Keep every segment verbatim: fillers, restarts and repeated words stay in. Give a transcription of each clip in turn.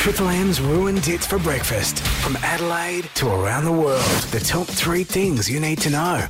Triple M's ruined hits for breakfast. From Adelaide to around the world. The top three things you need to know.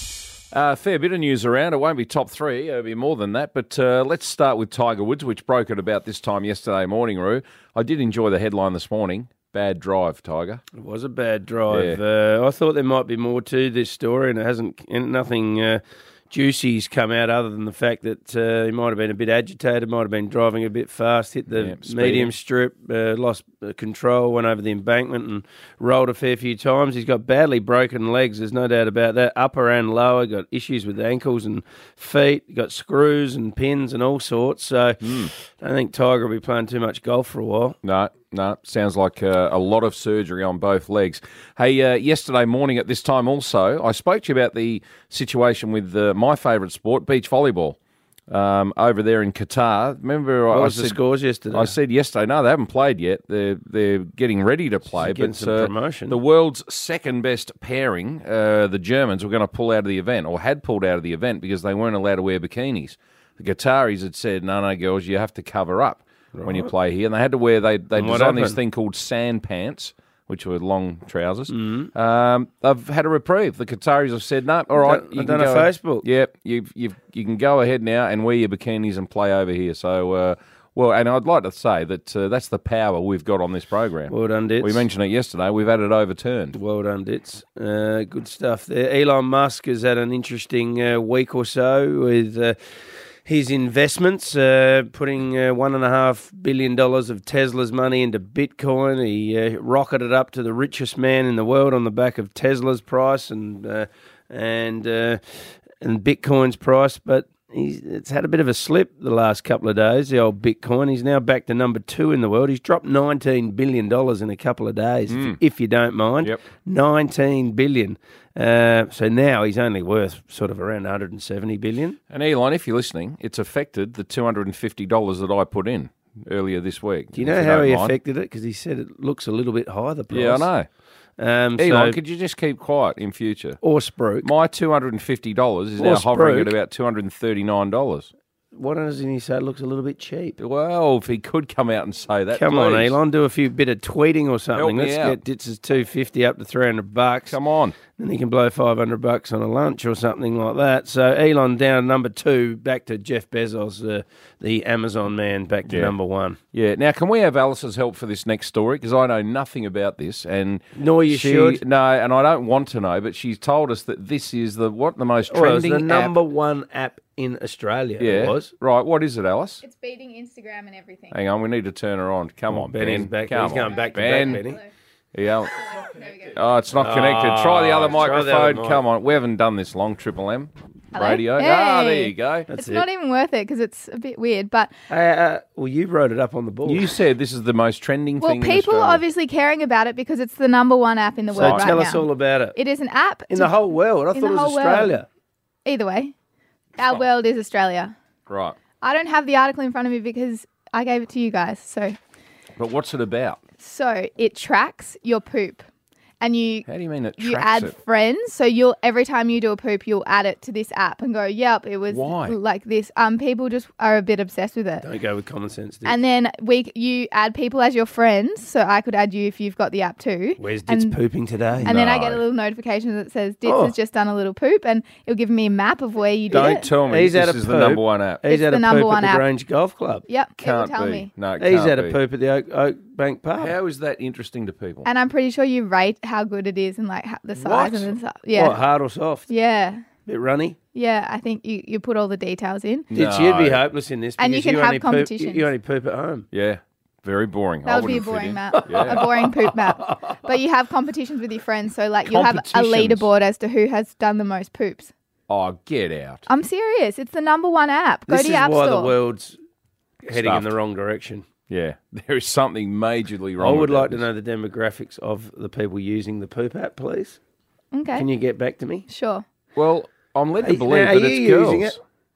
A uh, fair bit of news around. It won't be top three. It'll be more than that. But uh, let's start with Tiger Woods, which broke at about this time yesterday morning, Roo. I did enjoy the headline this morning. Bad drive, Tiger. It was a bad drive. Yeah. Uh, I thought there might be more to this story, and it hasn't. And nothing uh, juicy's come out other than the fact that uh, he might have been a bit agitated, might have been driving a bit fast, hit the Yeah, medium strip, uh, lost uh, control, went over the embankment and rolled a fair few times. He's got badly broken legs, there's no doubt about that, upper and lower, got issues with ankles and feet, got screws and pins and all sorts. So Mm. I don't think Tiger will be playing too much golf for a while. No, no. Sounds like uh, a lot of surgery on both legs. Hey, uh, yesterday morning at this time also, I spoke to you about the situation with uh, my favourite sport, beach volleyball, um, over there in Qatar. Remember, What I, was I the said, scores yesterday? I said yesterday, no, they haven't played yet. They're they're getting ready to play. Getting but some uh, promotion. the world's second best pairing, uh, the Germans, were going to pull out of the event, or had pulled out of the event because they weren't allowed to wear bikinis. The Qataris had said, no, no, girls, you have to cover up when you play here. And they had to wear, they, they And what designed this happened? thing called sand pants, which were long trousers. Mm-hmm. Um, they've had a reprieve. The Qataris have said, no, all right. I've you done can a go- Facebook. Yep, you you you can go ahead now and wear your bikinis and play over here. So, uh, well, and I'd like to say that uh, that's the power we've got on this program. Well done, Dits. We mentioned it yesterday. We've had it overturned. Well done, Dits. Uh, good stuff there. Elon Musk has had an interesting uh, week or so with uh, his investments, uh, putting uh, one and a half billion dollars of Tesla's money into Bitcoin. He uh, rocketed up to the richest man in the world on the back of Tesla's price and uh, and uh, and Bitcoin's price, but he's it's had a bit of a slip the last couple of days. The old Bitcoin. He's now back to number two in the world. He's dropped nineteen billion dollars in a couple of days, if, if you don't mind. Yep. nineteen billion. Uh, so now he's only worth sort of around one hundred seventy billion. And Elon, if you're listening, it's affected the two hundred fifty dollars that I put in earlier this week. Do you if know how don't he mind. affected it? Because he said it looks a little bit high, the price. Yeah, I know. Um, Elon, so, could you just keep quiet in future? or Spruik. My two hundred fifty dollars is Or now hovering at Spruik. about two hundred thirty-nine dollars. Why doesn't he say it looks a little bit cheap? Well, if he could come out and say that, Come on, please. Elon, do a few bit of tweeting or something. me Let's out. get Ditz's two fifty up to three hundred bucks. Come on. Then he can blow five hundred bucks on a lunch or something like that. So Elon down number two, back to Jeff Bezos, uh, the Amazon man, back to Yeah. number one. Yeah. Now, can we have Alice's help for this next story? Because I know nothing about this, and Nor you she, should. No, and I don't want to know. But she's told us that this is the what the most Well, it's trending the number app. one app in Australia. Yeah. It was. Right. What is it, Alice? It's beating Instagram and everything. Hang on. We need to turn her on. Come on, Ben is Ben. back. Come He's going on, back to Ben. back, Benny. Yeah. There we go. Oh, it's not connected. Try the other Ah, try the microphone. other mic. Come on. We haven't done this long, Triple M Hello? radio. Ah, there Hey. you go. That's It's it. not even worth it because it's a bit weird. But, Uh, uh, well, you wrote it up on the board. You said this is the most trending well, thing in people Australia. are obviously caring about it because it's the number one app in the so world tell right us now. all about it. It is an app. In to- the whole world. I in thought the it was whole world. Australia. Either way, our world is Australia. Right. I don't have the article in front of me because I gave it to you guys. So, But what's it about? so it tracks your poop. And you How do you mean it you tracks add it? friends, so you'll every time you do a poop, you'll add it to this app and go, "Yep, it was Why? like this." Um, people just are a bit obsessed with it. Don't go with common sense, dude. And then we you add people as your friends, so I could add you if you've got the app too. Where's Ditz and, pooping today? And then I No. get a little notification that says Ditz Oh. has just done a little poop, and it'll give me a map of where you did Don't it. tell me He's this had a is the poop. number one app. He's It's had the a number poop one at the app. Grange Golf Club. Yep, it will Can't tell be. me. No, it He's can't had a be. poop at the Oak, Oak Bank Pub. How is that interesting to people? And I'm pretty sure you rate how good it is and like how, the size What? and the stuff. Yeah, What, hard or soft? yeah, Bit runny? yeah. I think you, you put all the details in. Ditz, No. you'd be hopeless in this And you because can have only poop, competitions. you only poop at home. Yeah, very boring. I That would be a wouldn't fit boring in. map, Yeah. a boring poop map. But you have competitions with your friends, so like you'll have a Competitions? leaderboard as to who has done the most poops. Oh, get out. I'm serious. It's the number one app. Go This to is your app why store. the world's heading in Stuffed. the wrong direction. Yeah, there is something majorly I wrong. would about like to this. know the demographics of the people using the poop app, please. Okay, Can you get back to me? sure. Well, I'm led Are to you- believe now, are that you it's girls. using it?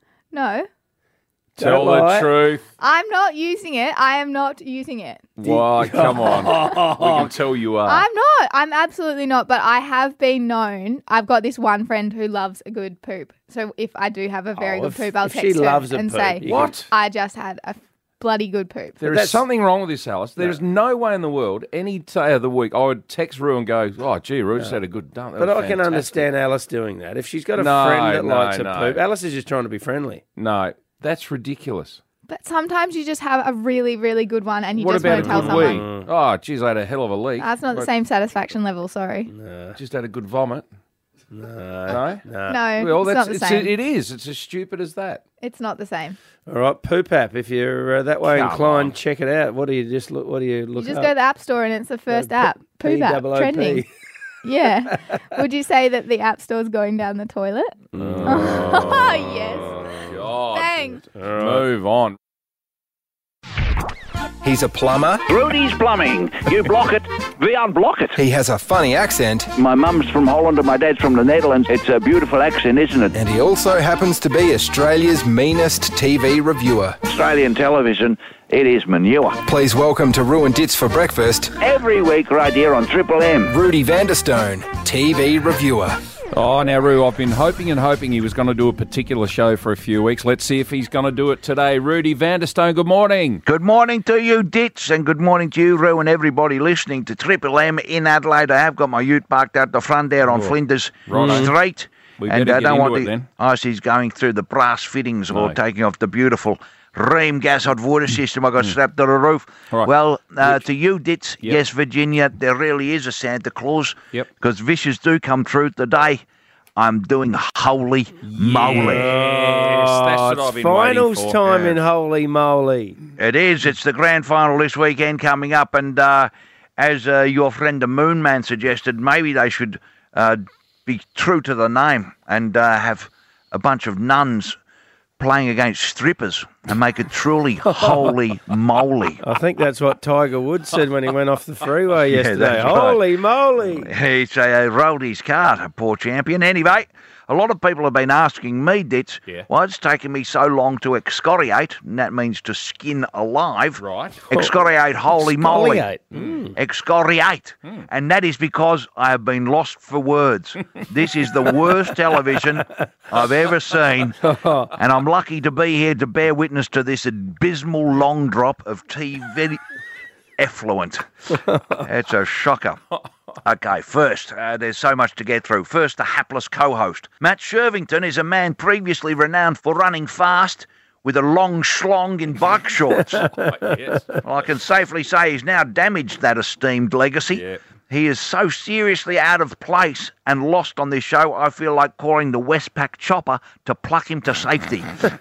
No, Tell Don't the lie. truth. I'm not using it. I am not using it. Why? Come on. We can tell you are. I'm not. I'm absolutely not. But I have been known. I've got this one friend who loves a good poop. So if I do have a very Oh, good if- poop, I'll if she text her loves a and poop, say, you What? I just had a bloody good poop. There is something wrong with this, Alice. There is no way in the world any day of the week I would text Rue and go, "Oh, gee, Rue just had a good dump." That But was I can fantastic." understand Alice doing that. If she's got a No, friend that no, likes a no. poop, Alice is just trying to be friendly. No, that's ridiculous. But sometimes you just have a really, really good one and you What just about want a to tell good someone. wee? Oh, geez, I had a hell of a leak. That's not the But same satisfaction level, sorry. Just had a good vomit. No. No? No. No, Well, it's that's, not the it's, same. it is. It's as stupid as that. It's not the same. All right, Poop app. If you're uh, that way Come inclined, on. check it out. What do you just look? What do you You look just up? go to the App Store and it's the first app. Poop app, P O O P. trending. Yeah. Would you say that the App Store's going down the toilet? Oh, yes. God. Bang. Move on. He's a plumber. Rudy's Plumbing. You block it, we unblock it. He has a funny accent. My mum's from Holland and my dad's from the Netherlands. It's a beautiful accent, isn't it? And he also happens to be Australia's meanest T V reviewer. Australian television, it is manure. Please welcome to Ruin Dits for Breakfast, Every week right here on Triple M. Rudy Vanderstone, T V reviewer. Oh, now, Rue, I've been hoping and hoping he was going to do a particular show for a few weeks. Let's see if he's going to do it today. Rudy Vanderstone, good morning. Good morning to you, Dits, and good morning to you, Roo, and everybody listening to Triple M in Adelaide. I have got my ute parked out the front there on Flinders Righto. Street. We and better I get don't into want it the then. ices going through the brass fittings or No. taking off the beautiful Ream gas hot water system I got strapped to the roof. All right. Well, uh, to you, Dits, Yep. yes, Virginia, there really is a Santa Claus. Yep. Because wishes do come true today. I'm doing holy moly. Yes, that's what Oh, I've it's been waiting finals for. time Yeah. in Holy Moly. It is. It's the grand final this weekend coming up, and uh, as uh, your friend the Moon Man suggested, maybe they should uh, be true to the name and uh, have a bunch of nuns playing against strippers and make it truly holy moly. I think that's what Tiger Woods said when he went off the freeway Yeah, yesterday. that's right. Holy moly. He's uh, rolled his cart, a poor champion. Anyway, a lot of people have been asking me, Dits, Yeah. why it's taken me so long to excoriate, and that means to skin alive. Right. Excoriate holy moly. Exfoliate. Mm. Excoriate. And that is because I have been lost for words. This is the worst television I've ever seen. And I'm lucky to be here to bear witness to this abysmal long drop of T V effluent. It's a shocker. Okay, first, uh, there's so much to get through. First, the hapless co-host. Matt Shervington is a man previously renowned for running fast with a long schlong in bike shorts. Yes. Well, I can safely say he's now damaged that esteemed legacy. Yeah. He is so seriously out of place and lost on this show, I feel like calling the Westpac chopper to pluck him to safety.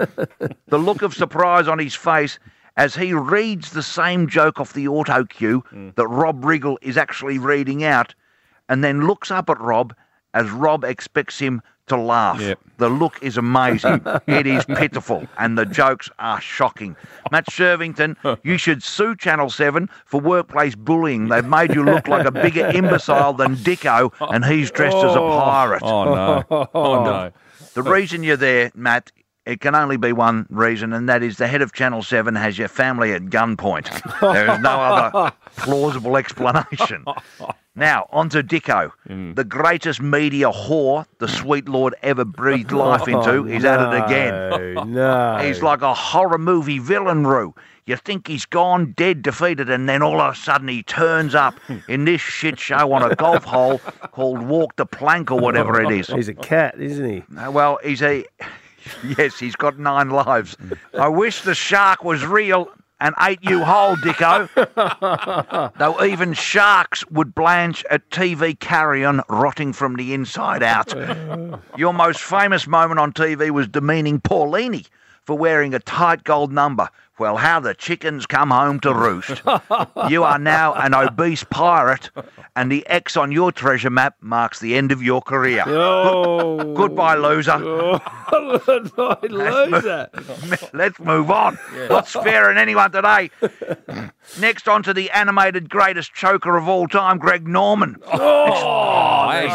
The look of surprise on his face as he reads the same joke off the auto cue that Rob Riggle is actually reading out, and then looks up at Rob as Rob expects him to laugh. Yep. The look is amazing. It is pitiful, and the jokes are shocking. Matt Shervington, you should sue Channel seven for workplace bullying. They've made you look like a bigger imbecile than Dicko, and he's dressed as a pirate. Oh, no. Oh, no. The reason you're there, Matt, it can only be one reason, and that is the head of Channel seven has your family at gunpoint. There is no other plausible explanation. Now, on to Dicko. The greatest media whore the sweet Lord ever breathed life into is at it again. No, no. He's like a horror movie villain, Roo. You think he's gone, dead, defeated, and then all of a sudden he turns up in this shit show on a golf hole called Walk the Plank or whatever it is. He's a cat, isn't he? Uh, Well, he's a... Yes, he's got nine lives. I wish the shark was real and ate you whole, Dicko. Though even sharks would blanch at T V carrion rotting from the inside out. Your most famous moment on T V was demeaning Paulini for wearing a tight gold number. Well, how the chickens come home to roost. You are now an obese pirate, and the X on your treasure map marks the end of your career. Oh. Goodbye, loser. Oh, loser. Let's move on. Not sparing anyone today. Next on to the animated greatest choker of all time, Greg Norman. Oh, hang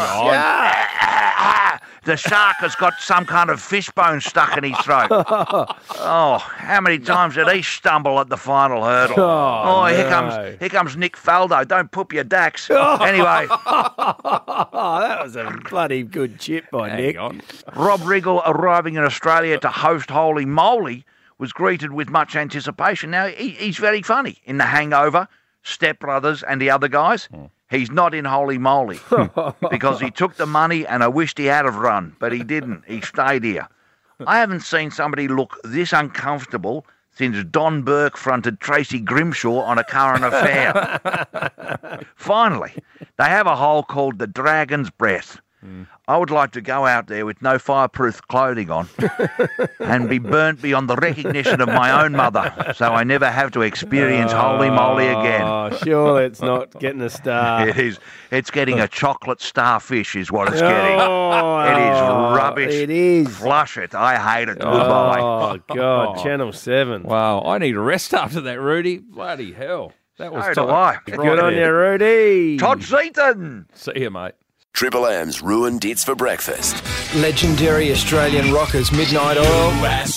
on. The shark has got some kind of fishbone stuck in his throat. Oh, how many times did he stumble at the final hurdle? Oh, here no. comes here comes Nick Faldo. Don't poop your dax. Anyway, Oh, that was a bloody good chip by Hang Nick. on. Rob Riggle arriving in Australia to host Holy Moly was greeted with much anticipation. Now, he, he's very funny in The Hangover, Step Brothers and the other guys. Mm. He's not in Holy Moly because he took the money and I wished he had have run, but he didn't. He stayed here. I haven't seen somebody look this uncomfortable since Don Burke fronted Tracy Grimshaw on A Current Affair. Finally, they have a hole called the Dragon's Breath. Mm. I would like to go out there with no fireproof clothing on and be burnt beyond the recognition of my own mother, so I never have to experience oh, holy moly again. Oh, surely it's not getting a star. It is. It's getting a chocolate starfish is what it's getting. Oh, it is rubbish. It is. Flush it. I hate it. Goodbye. Oh, God. Oh. Channel seven. Wow. I need a rest after that, Rudy. Bloody hell. That was so do I. Good on you, Rudy. Todd Seaton. See you, mate. Triple M's Ruined Hits for Breakfast. Legendary Australian rockers Midnight Oil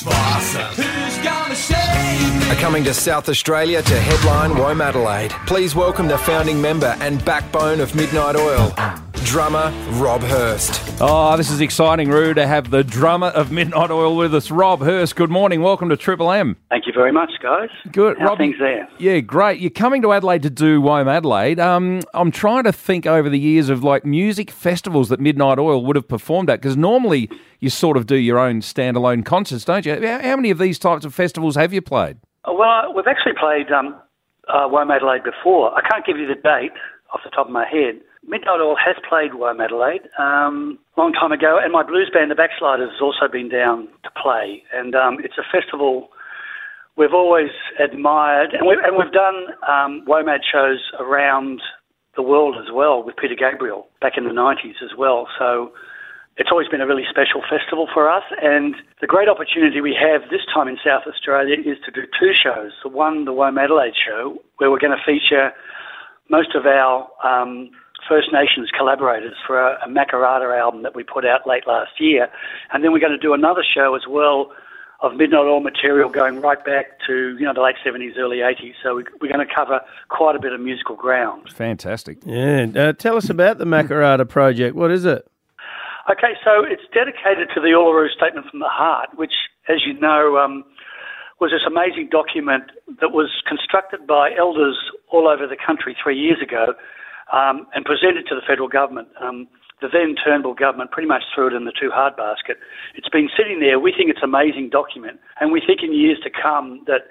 are coming to South Australia to headline Womadelaide. Please welcome the founding member and backbone of Midnight Oil, drummer Rob Hurst. Oh, this is exciting, Roo, to have the drummer of Midnight Oil with us, Rob Hurst. Good morning. Welcome to Triple M. Thank you very much, guys. Good. How Rob, things there? Yeah, great. You're coming to Adelaide to do Womadelaide. Um, I'm trying to think over the years of like music festivals that Midnight Oil would have performed at, because normally you sort of do your own standalone concerts, don't you? How, how many of these types of festivals have you played? Well, we've actually played um, uh, Womadelaide before. I can't give you the date off the top of my head. Midnight Oil has played Womadelaide um, a long time ago, and my blues band, The Backsliders, has also been down to play. And um, it's a festival we've always admired, and we've, and we've done um, Womad shows around the world as well with Peter Gabriel back in the nineties as well. So it's always been a really special festival for us, and the great opportunity we have this time in South Australia is to do two shows. The one, the Womadelaide show, where we're going to feature most of our um, First Nations collaborators for a, a Makarrata album that we put out late last year, and then we're going to do another show as well of Midnight Oil material going right back to, you know, the late seventies, early eighties. So we, we're going to cover quite a bit of musical ground. Fantastic. Yeah. Uh, tell us about the Makarrata project. What is it? Okay, so it's dedicated to the Uluru Statement from the Heart, which, as you know, um, was this amazing document that was constructed by elders all over the country three years ago um, and presented to the federal government. Um, the then Turnbull government pretty much threw it in the too hard basket. It's been sitting there. We think it's an amazing document, and we think in years to come that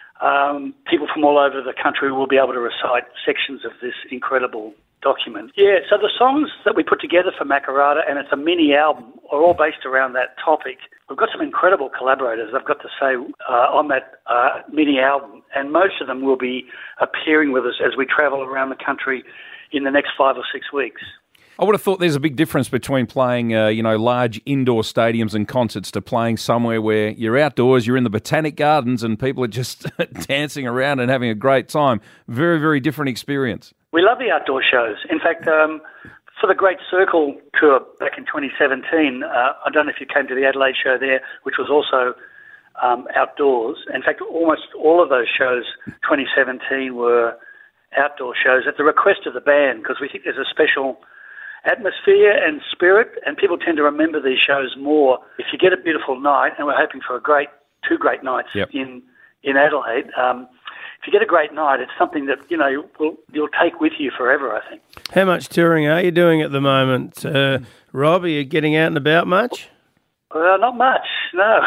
um, people from all over the country will be able to recite sections of this incredible document. Yeah, so the songs that we put together for Makarrata, and it's a mini album, are all based around that topic. We've got some incredible collaborators, I've got to say, uh, on that uh, mini album, and most of them will be appearing with us as we travel around the country in the next five or six weeks. I would have thought there's a big difference between playing, uh, you know, large indoor stadiums and concerts to playing somewhere where you're outdoors, you're in the Botanic Gardens, and people are just dancing around and having a great time. Very, very different experience. We love the outdoor shows. In fact, um, for the Great Circle tour back in twenty seventeen, uh, I don't know if you came to the Adelaide show there, which was also um, outdoors. In fact, almost all of those shows, twenty seventeen, were outdoor shows at the request of the band, because we think there's a special atmosphere and spirit, and people tend to remember these shows more if you get a beautiful night, and we're hoping for a great two great nights yep. in in Adelaide. Um, if you get a great night, it's something that you know you'll, you'll take with you forever, I think. How much touring are you doing at the moment, uh, Rob? Are you getting out and about much? Uh, not much, no.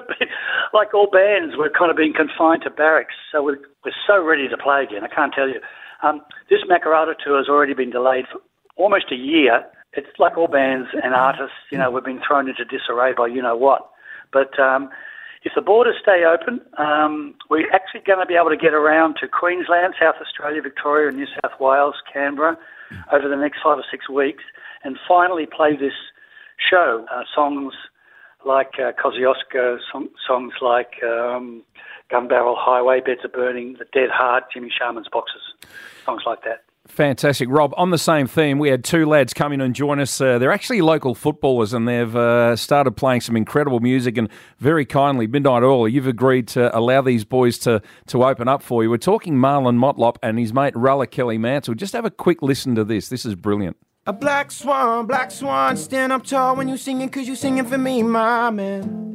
Like all bands, we're kind of being confined to barracks, so we're, we're so ready to play again. I can't tell you. Um, this Makarrata tour has already been delayed for almost a year. It's like all bands and artists, you know, we've been thrown into disarray by you-know-what. But um, if the borders stay open, um, we're actually going to be able to get around to Queensland, South Australia, Victoria, New South Wales, Canberra over the next five or six weeks, and finally play this show, uh, songs like uh, Kosciuszko, song, songs like um, Gun Barrel Highway, Beds Are Burning, The Dead Heart, Jimmy Sharman's Boxes, songs like that. Fantastic. Rob, on the same theme, we had two lads come in and join us. Uh, they're actually local footballers, and they've uh, started playing some incredible music, and very kindly, Midnight Oil, you've agreed to allow these boys to, to open up for you. We're talking Marlon Motlop and his mate Rulla Kelly Mansell. Just have a quick listen to this. This is brilliant. A black swan, black swan, stand up tall when you singing, cause you singing for me, my man.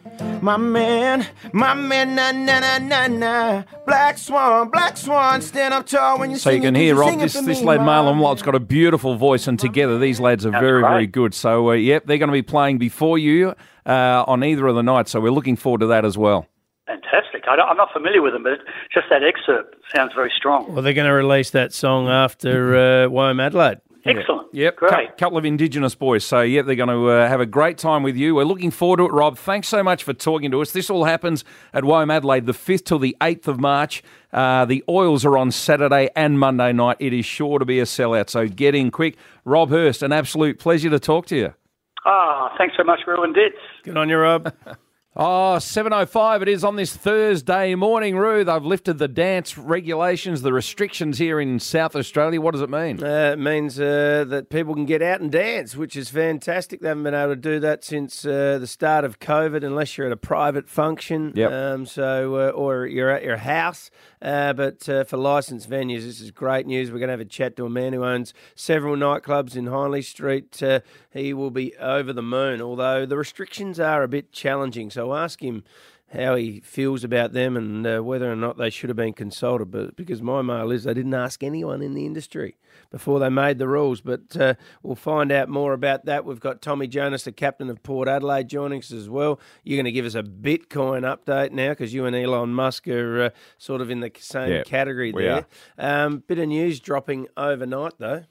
My man, my man, na na na na na. Black Swan, Black Swan, stand up tall when you So you can hear, Rob, this, this lad, Marlon Watt's got a beautiful voice, and together these lads are That's very, great. very good. So, uh, yep, they're going to be playing before you uh, on either of the nights, so we're looking forward to that as well. Fantastic. I don't, I'm not familiar with them, but just that excerpt sounds very strong. Well, they're going to release that song after uh, Wyoming Adelaide. Excellent. Yep, Great. a couple of Indigenous boys. So, yep, they're going to uh, have a great time with you. We're looking forward to it, Rob. Thanks so much for talking to us. This all happens at Wyoming Adelaide the fifth till the eighth of March. Uh, the Oils are on Saturday and Monday night. It is sure to be a sellout, so get in quick. Rob Hurst, an absolute pleasure to talk to you. Ah, thanks so much, Ruin Ditz. Good on you, Rob. Oh, seven oh five it is on this Thursday morning, Roo. They've lifted the dance regulations, the restrictions here in South Australia. What does it mean? Uh, it means uh, that people can get out and dance, which is fantastic. They haven't been able to do that since uh, the start of COVID, unless you're at a private function. Yep. Um, so, uh, or you're at your house. Uh, but uh, for licensed venues, this is great news. We're going to have a chat to a man who owns several nightclubs in Hindley Street. Uh, he will be over the moon, although the restrictions are a bit challenging. So ask him how he feels about them and uh, whether or not they should have been consulted. But because my mail is they didn't ask anyone in the industry before they made the rules. But uh, we'll find out more about that. We've got Tommy Jonas, the captain of Port Adelaide, joining us as well. You're going to give us a Bitcoin update now because you and Elon Musk are uh, sort of in the same Yeah, category we there. Um, bit of news dropping overnight though.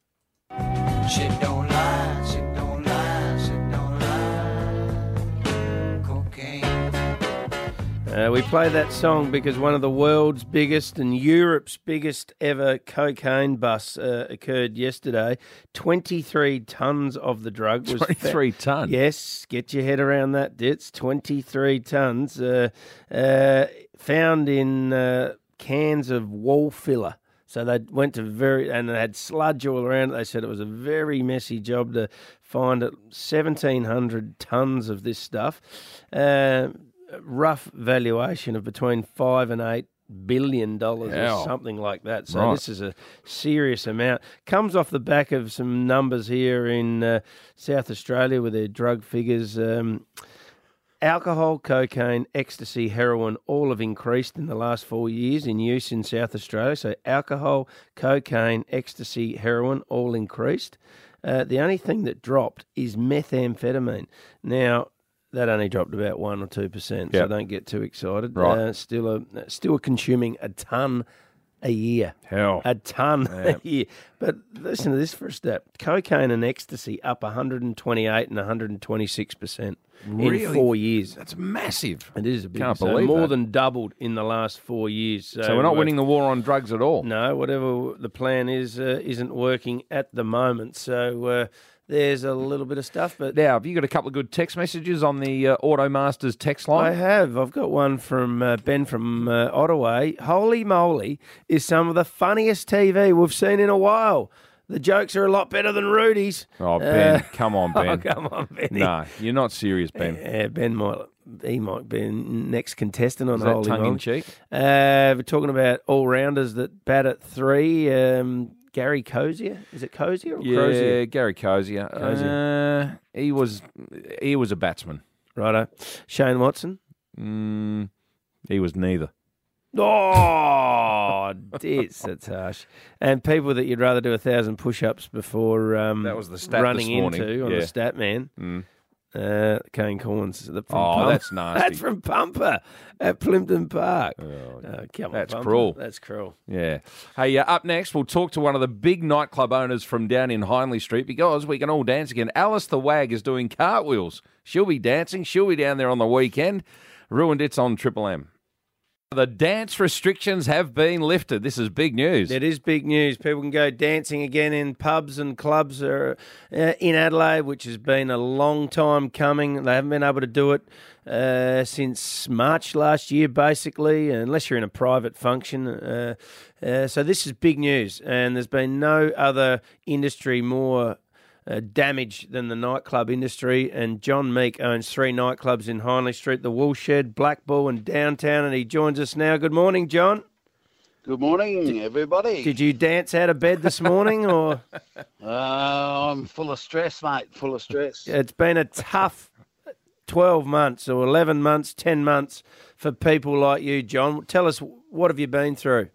Shit don't lie, shit don't lie, shit don't lie. Cocaine. Uh, we play that song because one of the world's biggest and Europe's biggest ever cocaine busts uh, occurred yesterday. twenty-three tonnes of the drug was twenty-three tonne? Yes, get your head around that, Ditz. twenty-three tonnes uh, uh, found in uh, cans of wall filler. So they went to very, and they had sludge all around it. They said it was a very messy job to find it. seventeen hundred tonnes of this stuff. Uh, rough valuation of between five and eight billion dollars Wow. or something like that. So Right. this is a serious amount. Comes off the back of some numbers here in uh, South Australia with their drug figures. Um, Alcohol, cocaine, ecstasy, heroin all have increased in the last four years in use in South Australia. So alcohol, cocaine, ecstasy, heroin all increased. Uh, the only thing that dropped is methamphetamine. Now, that only dropped about one or two percent, so Yep. don't get too excited. Right. Uh, still, a, still consuming a ton a year. Hell. A ton a year. But listen to this for a step. Cocaine and ecstasy up one hundred twenty-eight and one hundred twenty-six percent Really? in four years. That's massive. It is a big, Can't so believe more that. than doubled in the last four years. So, So we're not uh, winning the war on drugs at all. No, whatever the plan is, uh, isn't working at the moment. So uh, there's a little bit of stuff, but Now, have you got a couple of good text messages on the uh, Automasters text I line? have. I've got one from uh, Ben from uh, Ottawa. Holy moly is some of the funniest T V we've seen in a while. The jokes are a lot better than Rudy's. Oh, Ben, Uh, come on, Ben. Oh, come on, Benny. No, you're not serious, Ben. Yeah, Ben might he might be next contestant on Is that Holy tongue in Moly. cheek? Uh, we're talking about all rounders that bat at three. Um, Gary Cozier, is it Cozier or Yeah, Crozier? Gary Cozier. Uh, he was he was a batsman. Righto. Shane Watson. Mm, he was neither. Oh, this, that's harsh. And people that you'd rather do a thousand push-ups before um, That was the stat running this morning. into on Yeah. the stat man. Mm. Uh, Kane Corns. The, from Oh, Pump- that's nasty. That's from Pumper at Plimpton Park. Oh, come on, that's Pumper. cruel. That's cruel. Yeah. Hey, uh, up next, we'll talk to one of the big nightclub owners from down in Hindley Street because we can all dance again. Alice the Wag is doing cartwheels. She'll be dancing. She'll be down there on the weekend. Ruined It's on Triple M. The dance restrictions have been lifted. This is big news. It is big news. People can go dancing again in pubs and clubs uh, in Adelaide, which has been a long time coming. They haven't been able to do it uh, since March last year, basically, unless you're in a private function. Uh, uh, so this is big news, and there's been no other industry more Uh, damaged than the nightclub industry. And John Meek owns three nightclubs in Hindley Street, the Woolshed, Black Bull and Downtown, and he joins us now. Good morning, John. Good morning, everybody. Did you dance out of bed this morning, or Uh, I'm full of stress, mate. Full of stress. it's been a tough twelve months or eleven months, ten months for people like you, John. Tell us, what have you been through?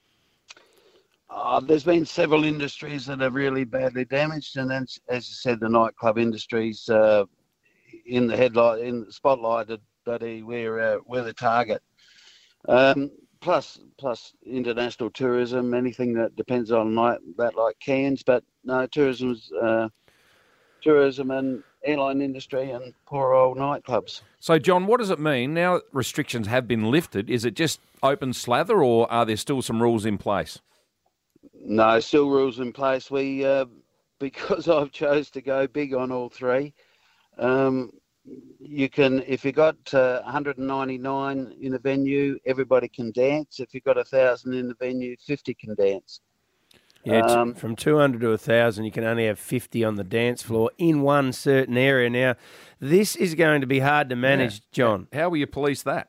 Uh, there's been several industries that are really badly damaged, and then, as you said, the nightclub industry's uh, in the headlight, in the spotlight. That we're uh, we're the target. Um, plus, plus international tourism, anything that depends on night, that like Cairns, but no, tourism's uh, tourism and airline industry and poor old nightclubs. So, John, what does it mean now that restrictions have been lifted? Is it just open slather, or are there still some rules in place? No, still rules in place. We, uh, because I've chose to go big on all three, um, you can, if you got uh, one hundred ninety-nine in a venue, everybody can dance. If you've got one thousand in the venue, fifty can dance. Yeah, Um, from two hundred to one thousand, you can only have fifty on the dance floor in one certain area. Now, this is going to be hard to manage, Yeah. John. How will you police that?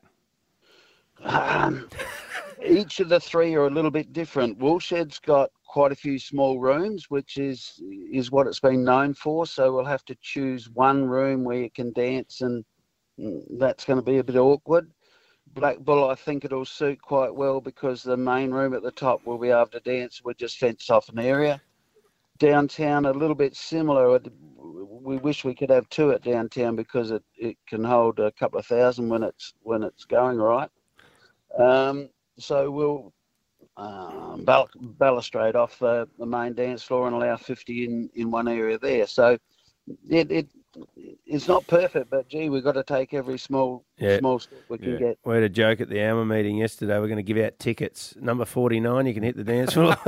Um, each of the three are a little bit different. Woolshed's got quite a few small rooms, which is is what it's been known for. So we'll have to choose one room where you can dance, and that's going to be a bit awkward. Black Bull, I think it'll suit quite well because the main room at the top will be able to dance. We're just fenced off an area. Downtown, a little bit similar. We wish we could have two at downtown because it, it can hold a couple of thousand when it's when it's going right. Um, so we'll um, bal- balustrade off the, the main dance floor and allow fifty in, in one area there. So it, it it's not perfect, but gee, we've got to take every small Yeah. small step we can Yeah. get. We had a joke at the A M A meeting yesterday. We're going to give out tickets. Number forty-nine, you can hit the dance floor.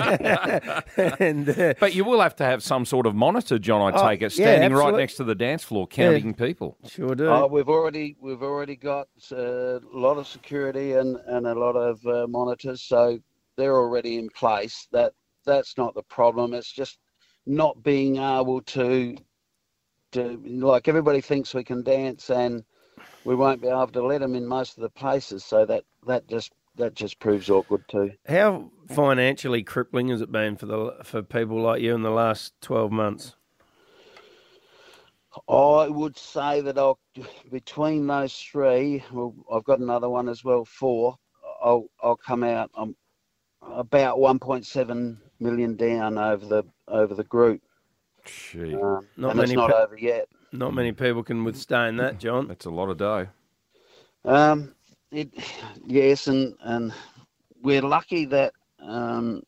and, uh, But you will have to have some sort of monitor, John, I Oh, take it, yeah, standing right absolute- next to the dance floor, counting people. Sure do. Oh, we've already we've already got uh, a lot of security and, and a lot of uh, monitors, so they're already in place. That that's not the problem. It's just not being able to to like everybody thinks we can dance, and we won't be able to let them in most of the places. So that that just that just proves awkward too. How financially crippling has it been for the for people like you in the last twelve months? I would say that I'll between those three. Well, I've got another one as well. Four. I'll I'll come out. I'm about one point seven million down over the over the group. Gee, Um, Not and it's many not pe- over yet. Not many people can withstand that, John. that's a lot of dough. Um, it, yes, and and we're lucky that um,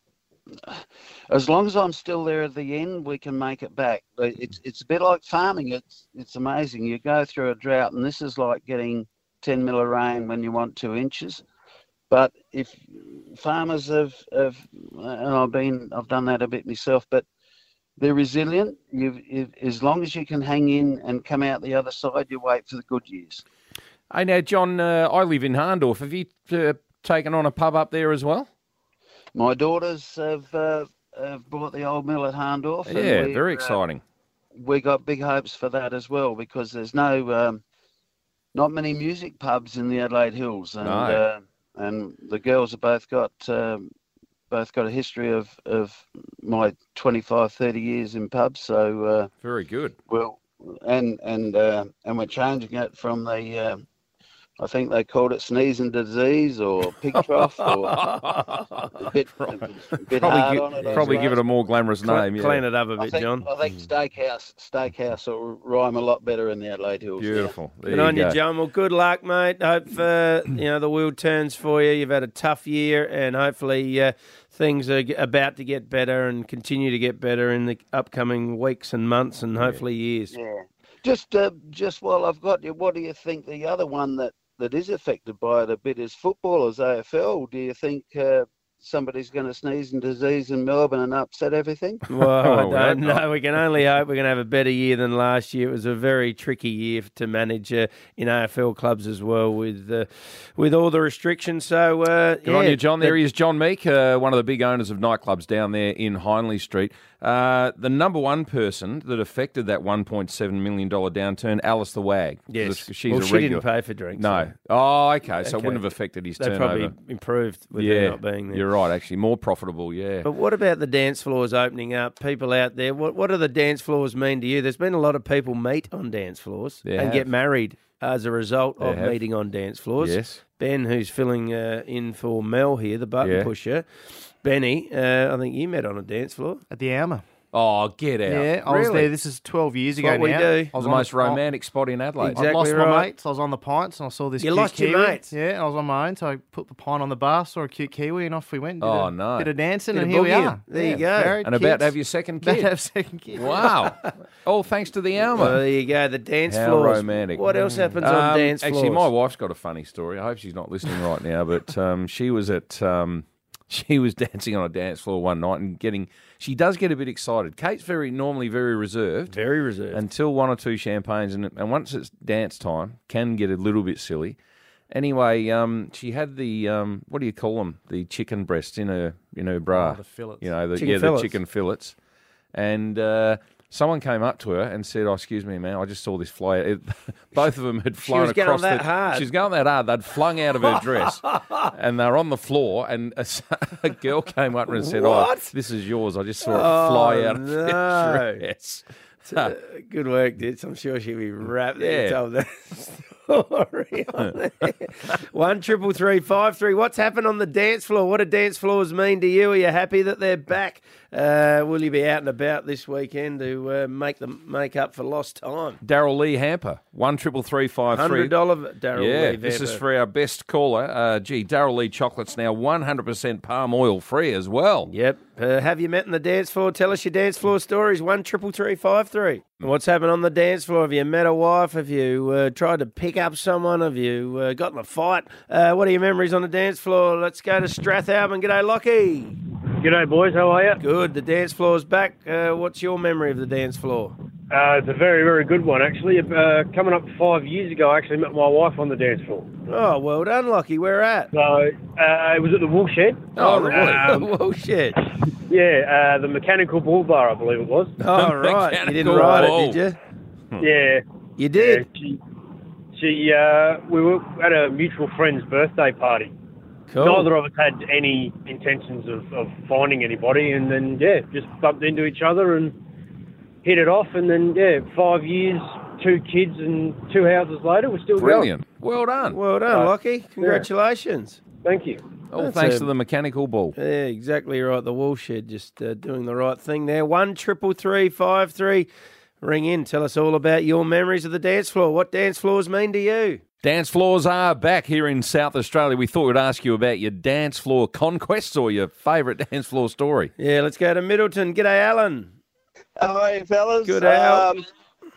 as long as I'm still there at the end, we can make it back. But It's it's a bit like farming. It's it's amazing. You go through a drought, and this is like getting ten mil of rain when you want two inches. But if farmers have, have and I've been I've done that a bit myself, but they're resilient. You've, if, as long as you can hang in and come out the other side, you wait for the good years. Hey, now, John, uh, I live in Harndorf. Have you uh, taken on a pub up there as well? My daughters have, uh, have bought the old mill at Harndorf. and Yeah, we, very uh, exciting. we got big hopes for that as well because there's no, um, not many music pubs in the Adelaide Hills, and No. uh, and the girls have both got um, both got a history of, of my twenty-five, thirty years in pubs. So uh, Very good. well, and and uh, and we're changing it from the. Uh, I think they called it sneezing disease or pig trough or a bit, a bit Probably, hard gi- on it. I probably give it suppose. a more glamorous Cl- name. Yeah. Clean it up a I bit, think, John. I think steakhouse, steakhouse will rhyme a lot better in the Adelaide Hills. yeah. Beautiful. There Good on you you, go. John. Well, good luck, mate. Hope uh, you know the wheel turns for you. You've had a tough year, and hopefully uh, things are g- about to get better and continue to get better in the upcoming weeks and months, and hopefully years. Yeah. Just, uh, just while I've got you, what do you think the other one that, that is affected by it a bit is footballers, A F L? Do you think uh, somebody's going to sneeze in disease in Melbourne and upset everything? Well, I Oh, we hope don't not. know. We can only hope we're going to have a better year than last year. It was a very tricky year to manage uh, in A F L clubs as well with uh, with all the restrictions. So, uh, Good yeah, on you, John. There the- he is, John Meek, uh, one of the big owners of nightclubs down there in Hindley Street. Uh, the number one person that affected that one point seven million dollars downturn, Alice the Wag. Yes. She's well, a she regular. didn't pay for drinks. No. so Oh, okay. So it Okay. wouldn't have affected his They turnover. probably improved with yeah, her not being there. you're you're right, actually. More profitable, yeah. But what about the dance floors opening up? People out there, what what do the dance floors mean to you? There's been a lot of people meet on dance floors There and have. get married as a result There of have. meeting on dance floors. Yes. Ben, who's filling uh, in for Mel here, the button Yeah. pusher. Benny, uh, I think you met on a dance floor. At the Alma. Oh, get out. Yeah, I was Really? there. This is twelve years It's ago what we now. do. I It was was the on most romantic spot in Adelaide. Exactly. I lost right. my mates. I was on the pints and I saw this You cute lost your Kiwi. mates? Yeah, and I was on my own, so I put the pint on the bar, saw a cute Kiwi, and off we went. Did Oh, a, no. Bit of dancing, Bit and of here we boogieing. are. There Yeah, you go. married, And about kids. to have your second About kid. to have second kid. Wow. All thanks to the Alma. Well, there you go, the dance How floors. romantic. What else happens on Um, dance floors? Actually, my wife's got a funny story. I hope she's not listening right now, but um, she was at um, she was dancing on a dance floor one night and getting. She does get a bit excited. Kate's very normally very reserved Very reserved. until one or two champagnes, and, and once it's dance time, can get a little bit silly. Anyway, um, she had the um, what do you call them? The chicken breasts in her in her bra. Oh, the fillets. You know, the, Chicken yeah, fillets. the chicken fillets. And uh, someone came up to her and said, "Oh, excuse me, man, I just saw this fly." It, both of them had flown was going across. that the, hard. She was going that hard. They'd flung out of her dress, and they were on the floor. And a, a girl came up and said, What? "Oh, this is yours. I just saw it Oh, fly out of no. her dress." Uh, good work, Ditz. I'm sure she'll be wrapped that you Yeah. told that story on there. One triple three five three. What's happened on the dance floor? What do dance floors mean to you? Are you happy that they're back? Uh, will you be out and about this weekend to uh, make them make up for lost time? Daryl Lee Hamper, one triple three five three. Hundred dollar Daryl Yeah, Lee this is Vamper. for our best caller. Uh, gee, Daryl Lee chocolate's now one hundred percent palm oil free as well. Yep. Uh, have you met on the dance floor? Tell us your dance floor stories. One triple three five three. What's happened on the dance floor? Have you met a wife? Have you uh, tried to pick up someone? Have you uh, got in a fight? Uh, what are your memories on the dance floor? Let's go to Strathalbyn. G'day, Lockie. G'day, boys. How are you? Good. The dance floor's back. Uh, what's your memory of the dance floor? Uh, it's a very, very good one, actually. Uh, coming up five years ago, I actually met my wife on the dance floor. Oh, well done, Lockie. Where at? So uh, it was at the Woolshed. Oh, right. Um, Bullshit. yeah, uh, the Mechanical Bull Bar, I believe it was. Oh, right. You didn't Mechanical ride bull. it, did you? Yeah. You did? Yeah, she, she uh, we were at a mutual friend's birthday party. Cool. Neither of us had any intentions of, of finding anybody, and then, yeah, just bumped into each other and hit it off, and then, yeah, five years, two kids, and two houses later, we're still Brilliant. Well done. Well done, Right. Lockie. Congratulations. going. Thank you. All That's thanks a- to the mechanical bull. Yeah, exactly right. The Woolshed just uh, doing the right thing there. One triple three five three. Ring in. Tell us all about your memories of the dance floor. What dance floors mean to you? Dance floors are back here in South Australia. We thought we'd ask you about your dance floor conquests or your favourite dance floor story. Yeah, let's go to Middleton. G'day, Alan. Hi, fellas. Good, Al. Um,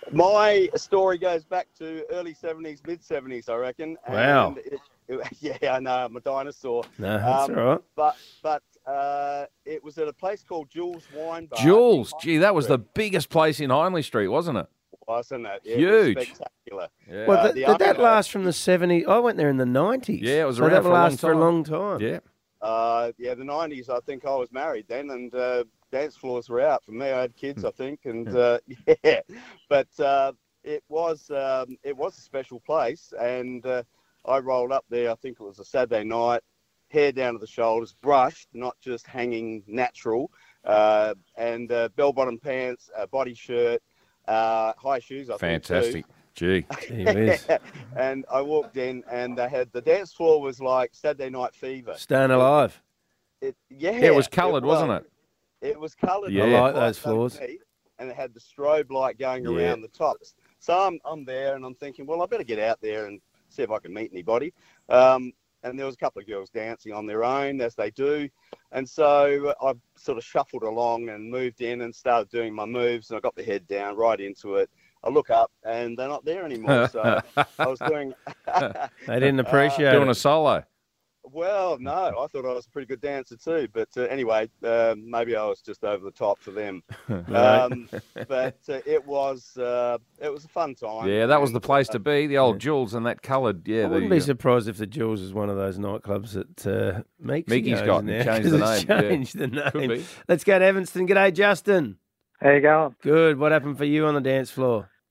my story goes back to early seventies, mid seventies, I reckon. Wow. And it, it, yeah, I know, I'm a dinosaur. No, that's Um, all right. But but uh, it was at a place called Jules Wine Bar. Jules, in gee, that was the Hindley biggest place in Hindley Street, wasn't it? Street, wasn't it? Yeah, it was Huge. spectacular. Yeah. Well, Uh, th- the did that owner- last from the seventies? I went there in the nineties. Yeah, it was so around that for a long last for a time. long time. Yeah. Uh, yeah, the nineties, I think I was married then, and uh, dance floors were out for me. I had kids, I think, and uh, yeah. But uh, it was um, it was a special place, and uh, I rolled up there. I think it was a Saturday night, hair down to the shoulders, brushed, not just hanging natural, uh, and uh, bell-bottom pants, a body shirt, uh, high shoes. I Fantastic. Gee. Gee whiz. think. And I walked in, and they had the dance floor was like Saturday Night Fever. Staying alive. It, yeah, Yeah, it was coloured, was. wasn't it? It was coloured. Yeah. I like right those floors. underneath, and it had the strobe light going Yeah. around the tops. So I'm, I'm there, and I'm thinking, well, I better get out there and see if I can meet anybody. Um, and there was a couple of girls dancing on their own, as they do. And so I sort of shuffled along and moved in and started doing my moves, and I got the head down right into it. I look up, and they're not there anymore. So I was doing... They didn't appreciate Doing it. a solo. Well, no, I thought I was a pretty good dancer too. But uh, anyway, um, maybe I was just over the top for them. Um, but uh, it was uh, it was a fun time. Yeah, that was the And, place uh, to be. The old Jules and that coloured. Yeah, I wouldn't the, be surprised if the Jules is one of those nightclubs that uh, Meeksy Meeky's goes got in and there, changed the 'cause it's name, yeah. Changed the name. Could be. Let's go to Evanston. G'day, Justin. How you going? Good. What happened for you on the dance floor?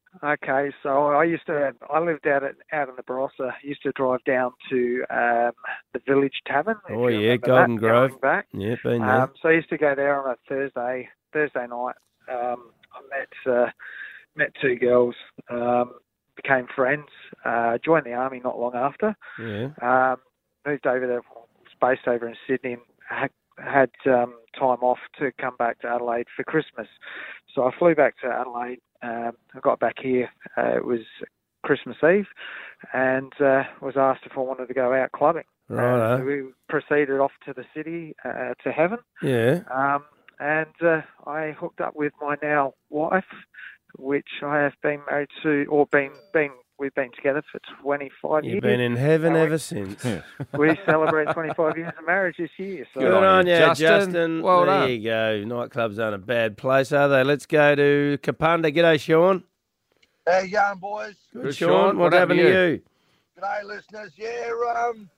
Okay, so I used to, I lived out at, out in the Barossa. Used to drive down to um, the Village Tavern. if Oh, you yeah, remember Golden that, Grove. going back. Yeah, been there. Um, so I used to go there on a Thursday, Thursday night. Um, I met, uh, met two girls, um, became friends, uh, joined the army not long after. Yeah. Um, moved over there, was based over in Sydney, and had, had um, time off to come back to Adelaide for Christmas. So I flew back to Adelaide. Um, I got back here. Uh, it was Christmas Eve, and uh, was asked if I wanted to go out clubbing. Righto. Uh, so we proceeded off to the city, uh, to Heaven. Yeah. Um, and uh, I hooked up with my now wife, which I have been married to, or been been we've been together for twenty-five years. You've been in heaven Uh, ever since. We celebrate twenty-five years of marriage this year. So. Good on you, Justin. Well there done. you go. Nightclubs aren't a bad place, are they? Let's go to Kapunda. G'day, Sean. How you going, boys? Good, Good, Sean. Sean. What, What happened happened to to you? G'day, listeners. Yeah, um,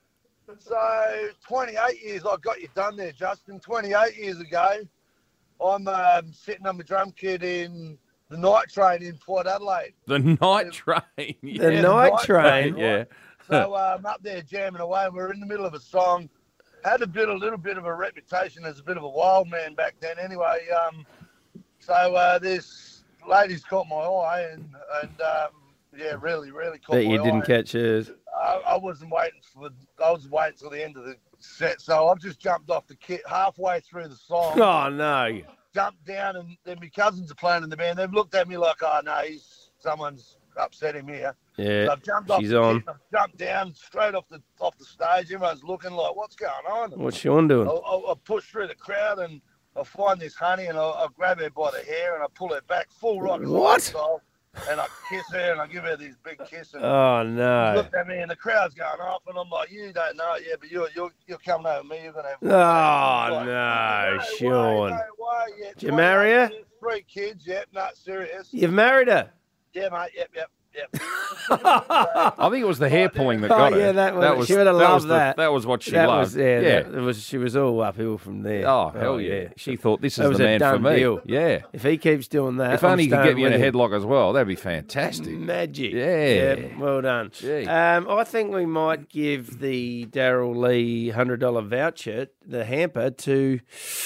so twenty-eight years I got you done there, Justin. twenty-eight years ago, I'm um, sitting on my drum kit in the night train in Port Adelaide. The night train. The Yeah. night train. Yeah. So uh, I'm up there jamming away, and we're in the middle of a song. Had a bit, a little bit of a reputation as a bit of a wild man back then. Anyway, um, so uh, this lady's caught my eye, and and um, yeah, really, really caught Bet my you eye. didn't catch hers. I, I wasn't waiting for. I was waiting till the end of the set, so I've just jumped off the kit halfway through the song. Oh, no. Jumped down, and then my cousins are playing in the band. They've looked at me like, "Oh no, he's someone's upset him here." Yeah, So I've jumped off she's the on. kit, and I've jumped down straight off the off the stage. Everyone's looking like, "What's going on?" What's Sean doing? I, I, I push through the crowd, and I find this honey, and I, I grab her by the hair, and I pull her back full rock and roll What? style, and I kiss her, and I give her this big kiss. And Oh, she no. looked at me, and the crowd's going off, and I'm like, "You don't know it yet, but you're you're you're coming over me. You're gonna have." Oh, Like, no, way, Sean. no way, yeah, Did you marry her? twenty-eight years, Three kids, yep, not serious. You've married her? Yeah, mate, yep, yep, yep. I think it was the hair pulling that Oh, got her. yeah, that was, she would have that loved was the- that. that was what she that loved. Was, yeah, Yeah. That, it was, she was all uphill from there. Oh, hell yeah. She thought, this That is was the a man for done me. deal. Yeah. If he keeps doing that, If only I'm he could get staying me in a with him. headlock as well, that'd be fantastic. Magic. Yeah. well done. Gee. Um, I think we might give the Daryl Lee one hundred dollars voucher, the hamper, to...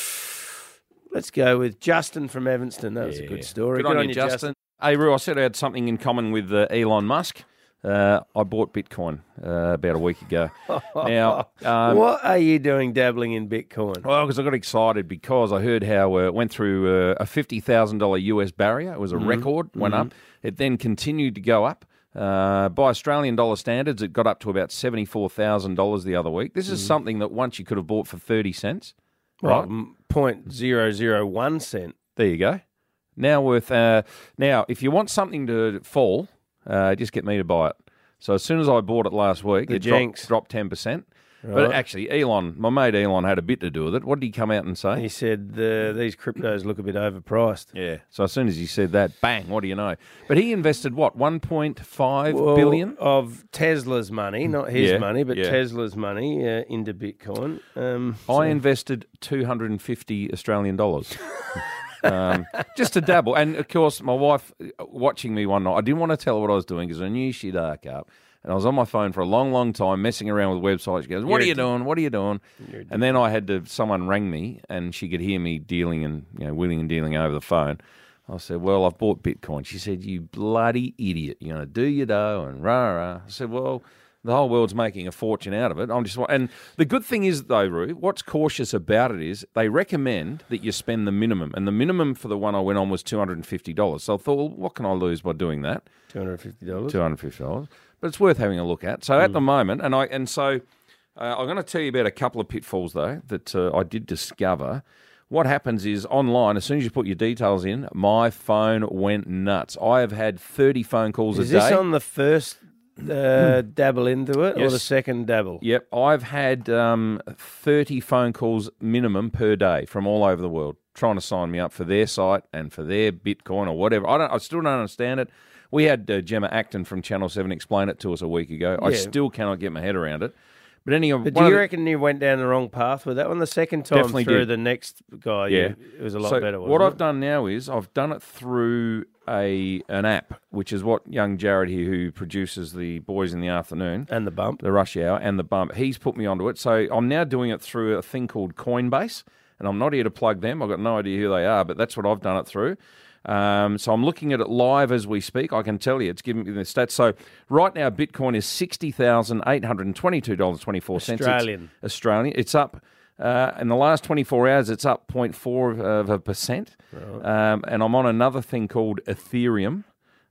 Let's go with Justin from Evanston. That was a good story. Good, on, you, Justin. Hey, Roo, I said I had something in common with uh, Elon Musk. Uh, I bought Bitcoin uh, about a week ago. Now, um, what are you doing dabbling in Bitcoin? Well, because I got excited because I heard how uh, it went through uh, a fifty thousand dollars U S barrier. It was a Mhm. record, went Mhm. up. It then continued to go up. Uh, by Australian dollar standards, it got up to about seventy-four thousand dollars the other week. This is Mhm. something that once you could have bought for thirty cents. Well, Right? m- point zero zero one cent. There you go. Now worth. Uh, now, if you want something to fall, uh, just get me to buy it. So as soon as I bought it last week, The it dropped, jinx. dropped ten percent. Right. But actually, Elon, my mate Elon, had a bit to do with it. What did he come out and say? He said uh, these cryptos look a bit overpriced. Yeah. So as soon as he said that, bang! What do you know? But he invested what one point five Well, billion of Tesla's money, not his Yeah, money, but yeah. Tesla's money uh, into Bitcoin. Um, I so- invested two hundred and fifty Australian dollars. um, just to dabble. And of course, my wife uh, watching me one night, I didn't want to tell her what I was doing because I knew she'd arc up. And I was on my phone for a long, long time messing around with websites. She goes, "What You're are a you dick. doing? What are you doing?" You're a dick. And then I had to. Someone rang me, and she could hear me dealing and you know wheeling and dealing over the phone. I said, "Well, I've bought Bitcoin." She said, "You bloody idiot! You're going to do your dough and rah rah." I said, "Well, the whole world's making a fortune out of it. I'm just." And the good thing is, though, Roo, what's cautious about it is they recommend that you spend the minimum, and the minimum for the one I went on was two hundred and fifty dollars. So I thought, well, what can I lose by doing that? two hundred fifty dollars. Two hundred fifty dollars. But it's worth having a look at. So at the moment, and I and so uh, I'm going to tell you about a couple of pitfalls though that uh, I did discover. What happens is online, as soon as you put your details in, my phone went nuts. I have had thirty phone calls Is a day. this on the first uh, dabble into it or Yes. the second dabble? Yep, I've had um, thirty phone calls minimum per day from all over the world trying to sign me up for their site and for their Bitcoin or whatever. I don't. I still don't understand it. We had uh, Gemma Acton from Channel seven explain it to us a week ago. I Yeah. still cannot get my head around it. But anyway, But do one you of the- reckon you went down the wrong path with that one? The second time Definitely through did. the next guy, yeah, you, it was a lot So better. Wasn't what it? I've done now is I've done it through a an app, which is what young Jared here, who produces the Boys in the Afternoon and the Bump, the Rush Hour and the Bump, he's put me onto it. So I'm now doing it through a thing called Coinbase, and I'm not here to plug them. I've got no idea who they are, but that's what I've done it through. Um, so I'm looking at it live as we speak. I can tell you it's giving me the stats. So right now, Bitcoin is sixty thousand eight hundred twenty-two dollars and twenty-four cents. Australian. It's Australian. It's up. Uh, in the last twenty-four hours, it's up zero point four of a percent. Right. Um, and I'm on another thing called Ethereum.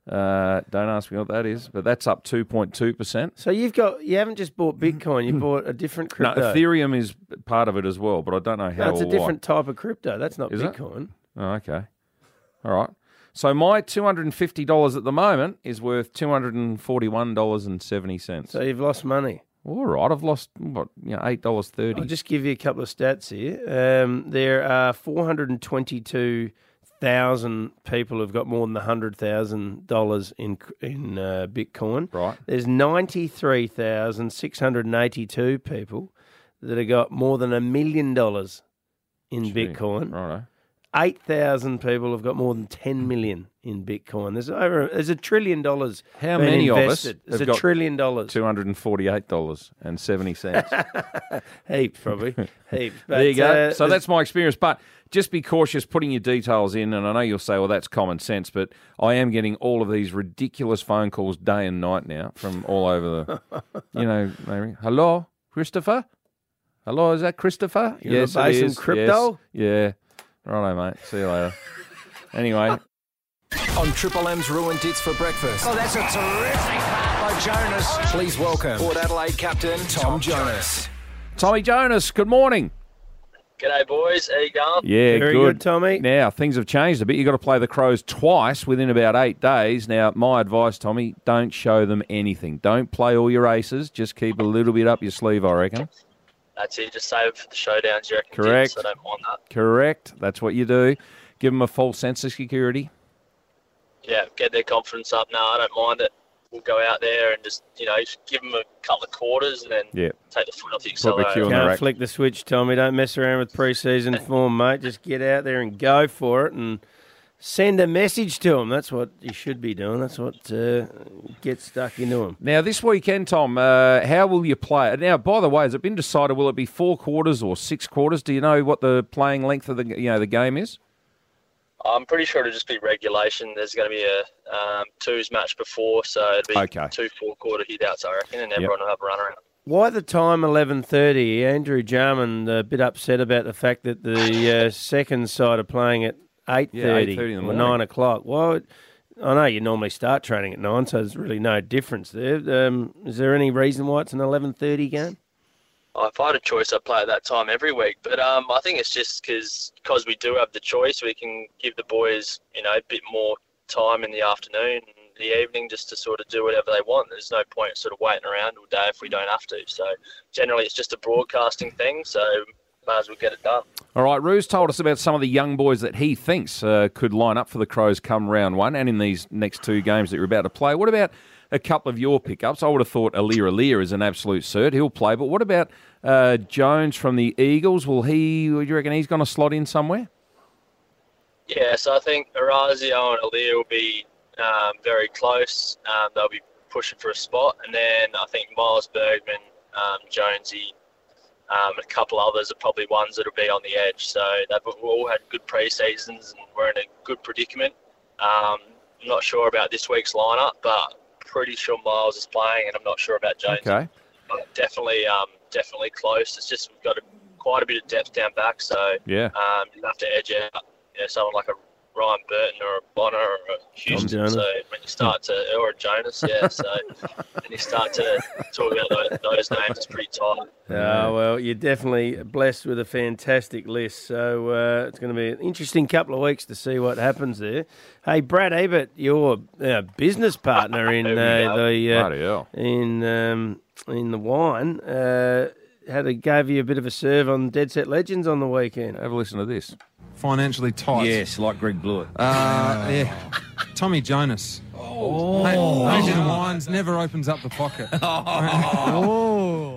Uh, don't ask me what that is, but that's up two point two percent. So you've got you haven't just bought Bitcoin, you bought a different No, crypto. Ethereum is part of it as well, but I don't know how No, it's a or different why. type of crypto. That's not Is it? Bitcoin. Oh, okay. All right. So my two hundred fifty dollars at the moment is worth two hundred forty-one dollars and seventy cents. So you've lost money. All right. I've lost, what, you know, eight dollars thirty. I'll just give you a couple of stats here. Um, there are four hundred twenty-two thousand people who've got more than one hundred thousand dollars in in uh, Bitcoin. Right. There's ninety-three thousand six hundred eighty-two people that have got more than a million dollars in Gee, Bitcoin. righto. eight thousand people have got more than ten million in Bitcoin. There's over there's a trillion dollars. How been many invested. of us There's have a got trillion dollars. two hundred forty-eight dollars and seventy cents. Heaps, probably. Heaps. There you But, go. uh, so there's- that's my experience. But just be cautious putting your details in. And I know you'll say, well, that's common sense. But I am getting all of these ridiculous phone calls day and night now from all over the, you know, maybe, hello, Christopher? Hello, is that Christopher? You're in yes, the it base in is. crypto? Yes. Yeah. Righto, mate. See you later. Anyway. On Triple M's Ruined Dits for breakfast. Oh, that's a terrific part by Jonas. Please welcome Port Adelaide captain Tom Jonas. Tommy Jonas, good morning. G'day, boys. How you going? Yeah, Very good. good, Tommy. Now, things have changed a bit. You've got to play the Crows twice within about eight days. Now, my advice, Tommy, don't show them anything. Don't play all your aces. Just keep a little bit up your sleeve, I reckon. That's it. Just save it for the showdowns, you reckon? Correct. Jim, so I don't mind that. Correct. That's what you do. Give them a false sense of security. Yeah, get their confidence up. No, I don't mind it. We'll go out there and just, you know, just give them a couple of quarters and then Yeah. take the foot off the the accelerator. cue on the Can't rack. flick the switch, Tommy. Don't mess around with pre-season form, mate. Just get out there and go for it and send a message to them. That's what you should be doing. That's what uh, gets stuck into them. Now, this weekend, Tom, uh, how will you play it? Now, by the way, has it been decided, will it be four quarters or six quarters? Do you know what the playing length of the you know the game is? I'm pretty sure it'll just be regulation. There's going to be a um, twos match before, so it'll be Okay. two four-quarter hit-outs, I reckon, and everyone will have a run around. Why the time eleven thirty? Andrew Jarman a bit upset about the fact that the uh, second side are playing at eight Yeah, thirty eight thirty in the or morning. nine o'clock. Why? would- I know you normally start training at nine, so there's really no difference there. Um, is there any reason why it's an eleven thirty game? If I had a choice, I'd play at that time every week. But um, I think it's just because we do have the choice, we can give the boys, you know, a bit more time in the afternoon and the evening just to sort of do whatever they want. There's no point sort of waiting around all day if we don't have to. So generally, it's just a broadcasting thing. So might as well get it done. All right, Ruse told us about some of the young boys that he thinks uh, could line up for the Crows come round one and in these next two games that you're about to play. What about a couple of your pickups? I would have thought Alir Alir is an absolute cert. He'll play. But what about uh, Jones from the Eagles? Will he, do you reckon he's going to slot in somewhere? Yeah, so I think Orazio and Alir will be um, very close. Um, they'll be pushing for a spot. And then I think Miles Bergman, um, Jonesy, um, and a couple others are probably ones that will be on the edge. So they've all had good pre-seasons and we're in a good predicament. Um, I'm not sure about this week's lineup, but pretty sure Miles is playing, and I'm not sure about Jones. Okay. But definitely, um, definitely close. It's just we've got a, quite a bit of depth down back, so Yeah. um, you have to edge out, you know, someone like a Ryan Burton or a Bonner or a Houston. Jonas. So when you start to, or a Jonas, yeah. So when you start to talk about those, those names, it's pretty tight. Oh, well, you're definitely blessed with a fantastic list. So uh, it's going to be an interesting couple of weeks to see what happens there. Hey, Brad Ebert, your uh, business partner in uh, the uh, Bloody hell. in um, in the wine, uh, had a, gave you a bit of a serve on Dead Set Legends on the weekend. Have a listen to this. Financially tight. Yes, like Greg Blewett. Uh, yeah. Tommy Jonas. Oh. Hey, Asian Wines never opens up the pocket. Oh.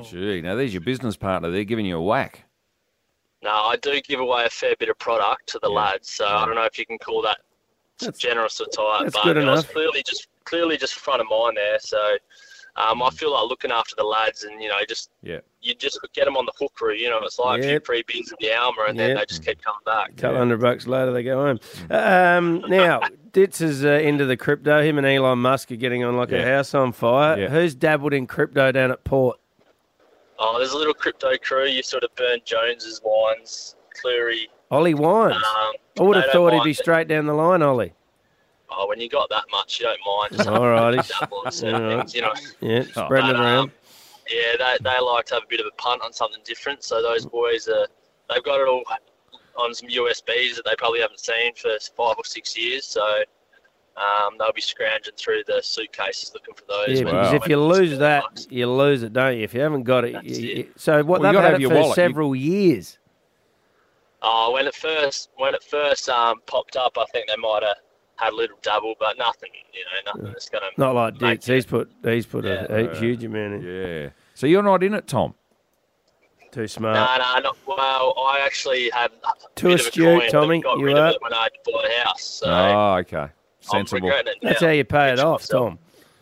Gee, now there's your business partner. They're giving you a whack. No, I do give away a fair bit of product to the lads, so I don't know if you can call that generous or tight, that's but good I was enough. clearly just clearly just front of mind there. So um, I feel like looking after the lads, and you know, just Yeah. you just get them on the hook route. You know, it's like a few Yep. free beers of the Alma, and then Yep. they just keep coming back. A couple hundred bucks later, they go home. Um, now, Ditz is uh, into the crypto. Him and Elon Musk are getting on like a Yeah. house on fire. Yeah. Who's dabbled in crypto down at Port? Oh, there's a little crypto crew. You sort of burn Jones's wines, Cleary. Ollie Wines. Um, I would they have don't thought he'd mind be it. straight down the line, Ollie. Oh, when you got that much, you don't mind. Just All righty. dabble in certain All right. things, you know. Yeah, spreading But, it around. um, yeah, they, they like to have a bit of a punt on something different. So those boys, are, they've got it all on some U S Bs that they probably haven't seen for five or six years. So um, they'll be scrounging through the suitcases looking for those. Yeah, when- because if when you it's lose four that, bucks. you lose it, don't you? If you haven't got it. You, you- so what Well, you they've gotta had have it your for wallet. You- several years. Oh, when it first when it first um, popped up, I think they might have had a little double, but nothing, you know, nothing that's going to. Not like Ditz. He's put he's put Yeah. a, a huge amount in. Yeah. So you're not in it, Tom? Too smart. No, no, not well. I actually had a Too bit of a astute, coin that Tommy, got you rid are. of it when I had to buy a house. So Oh, okay. I'm Sensible. regretting it now. That's how you pay it off, Tom.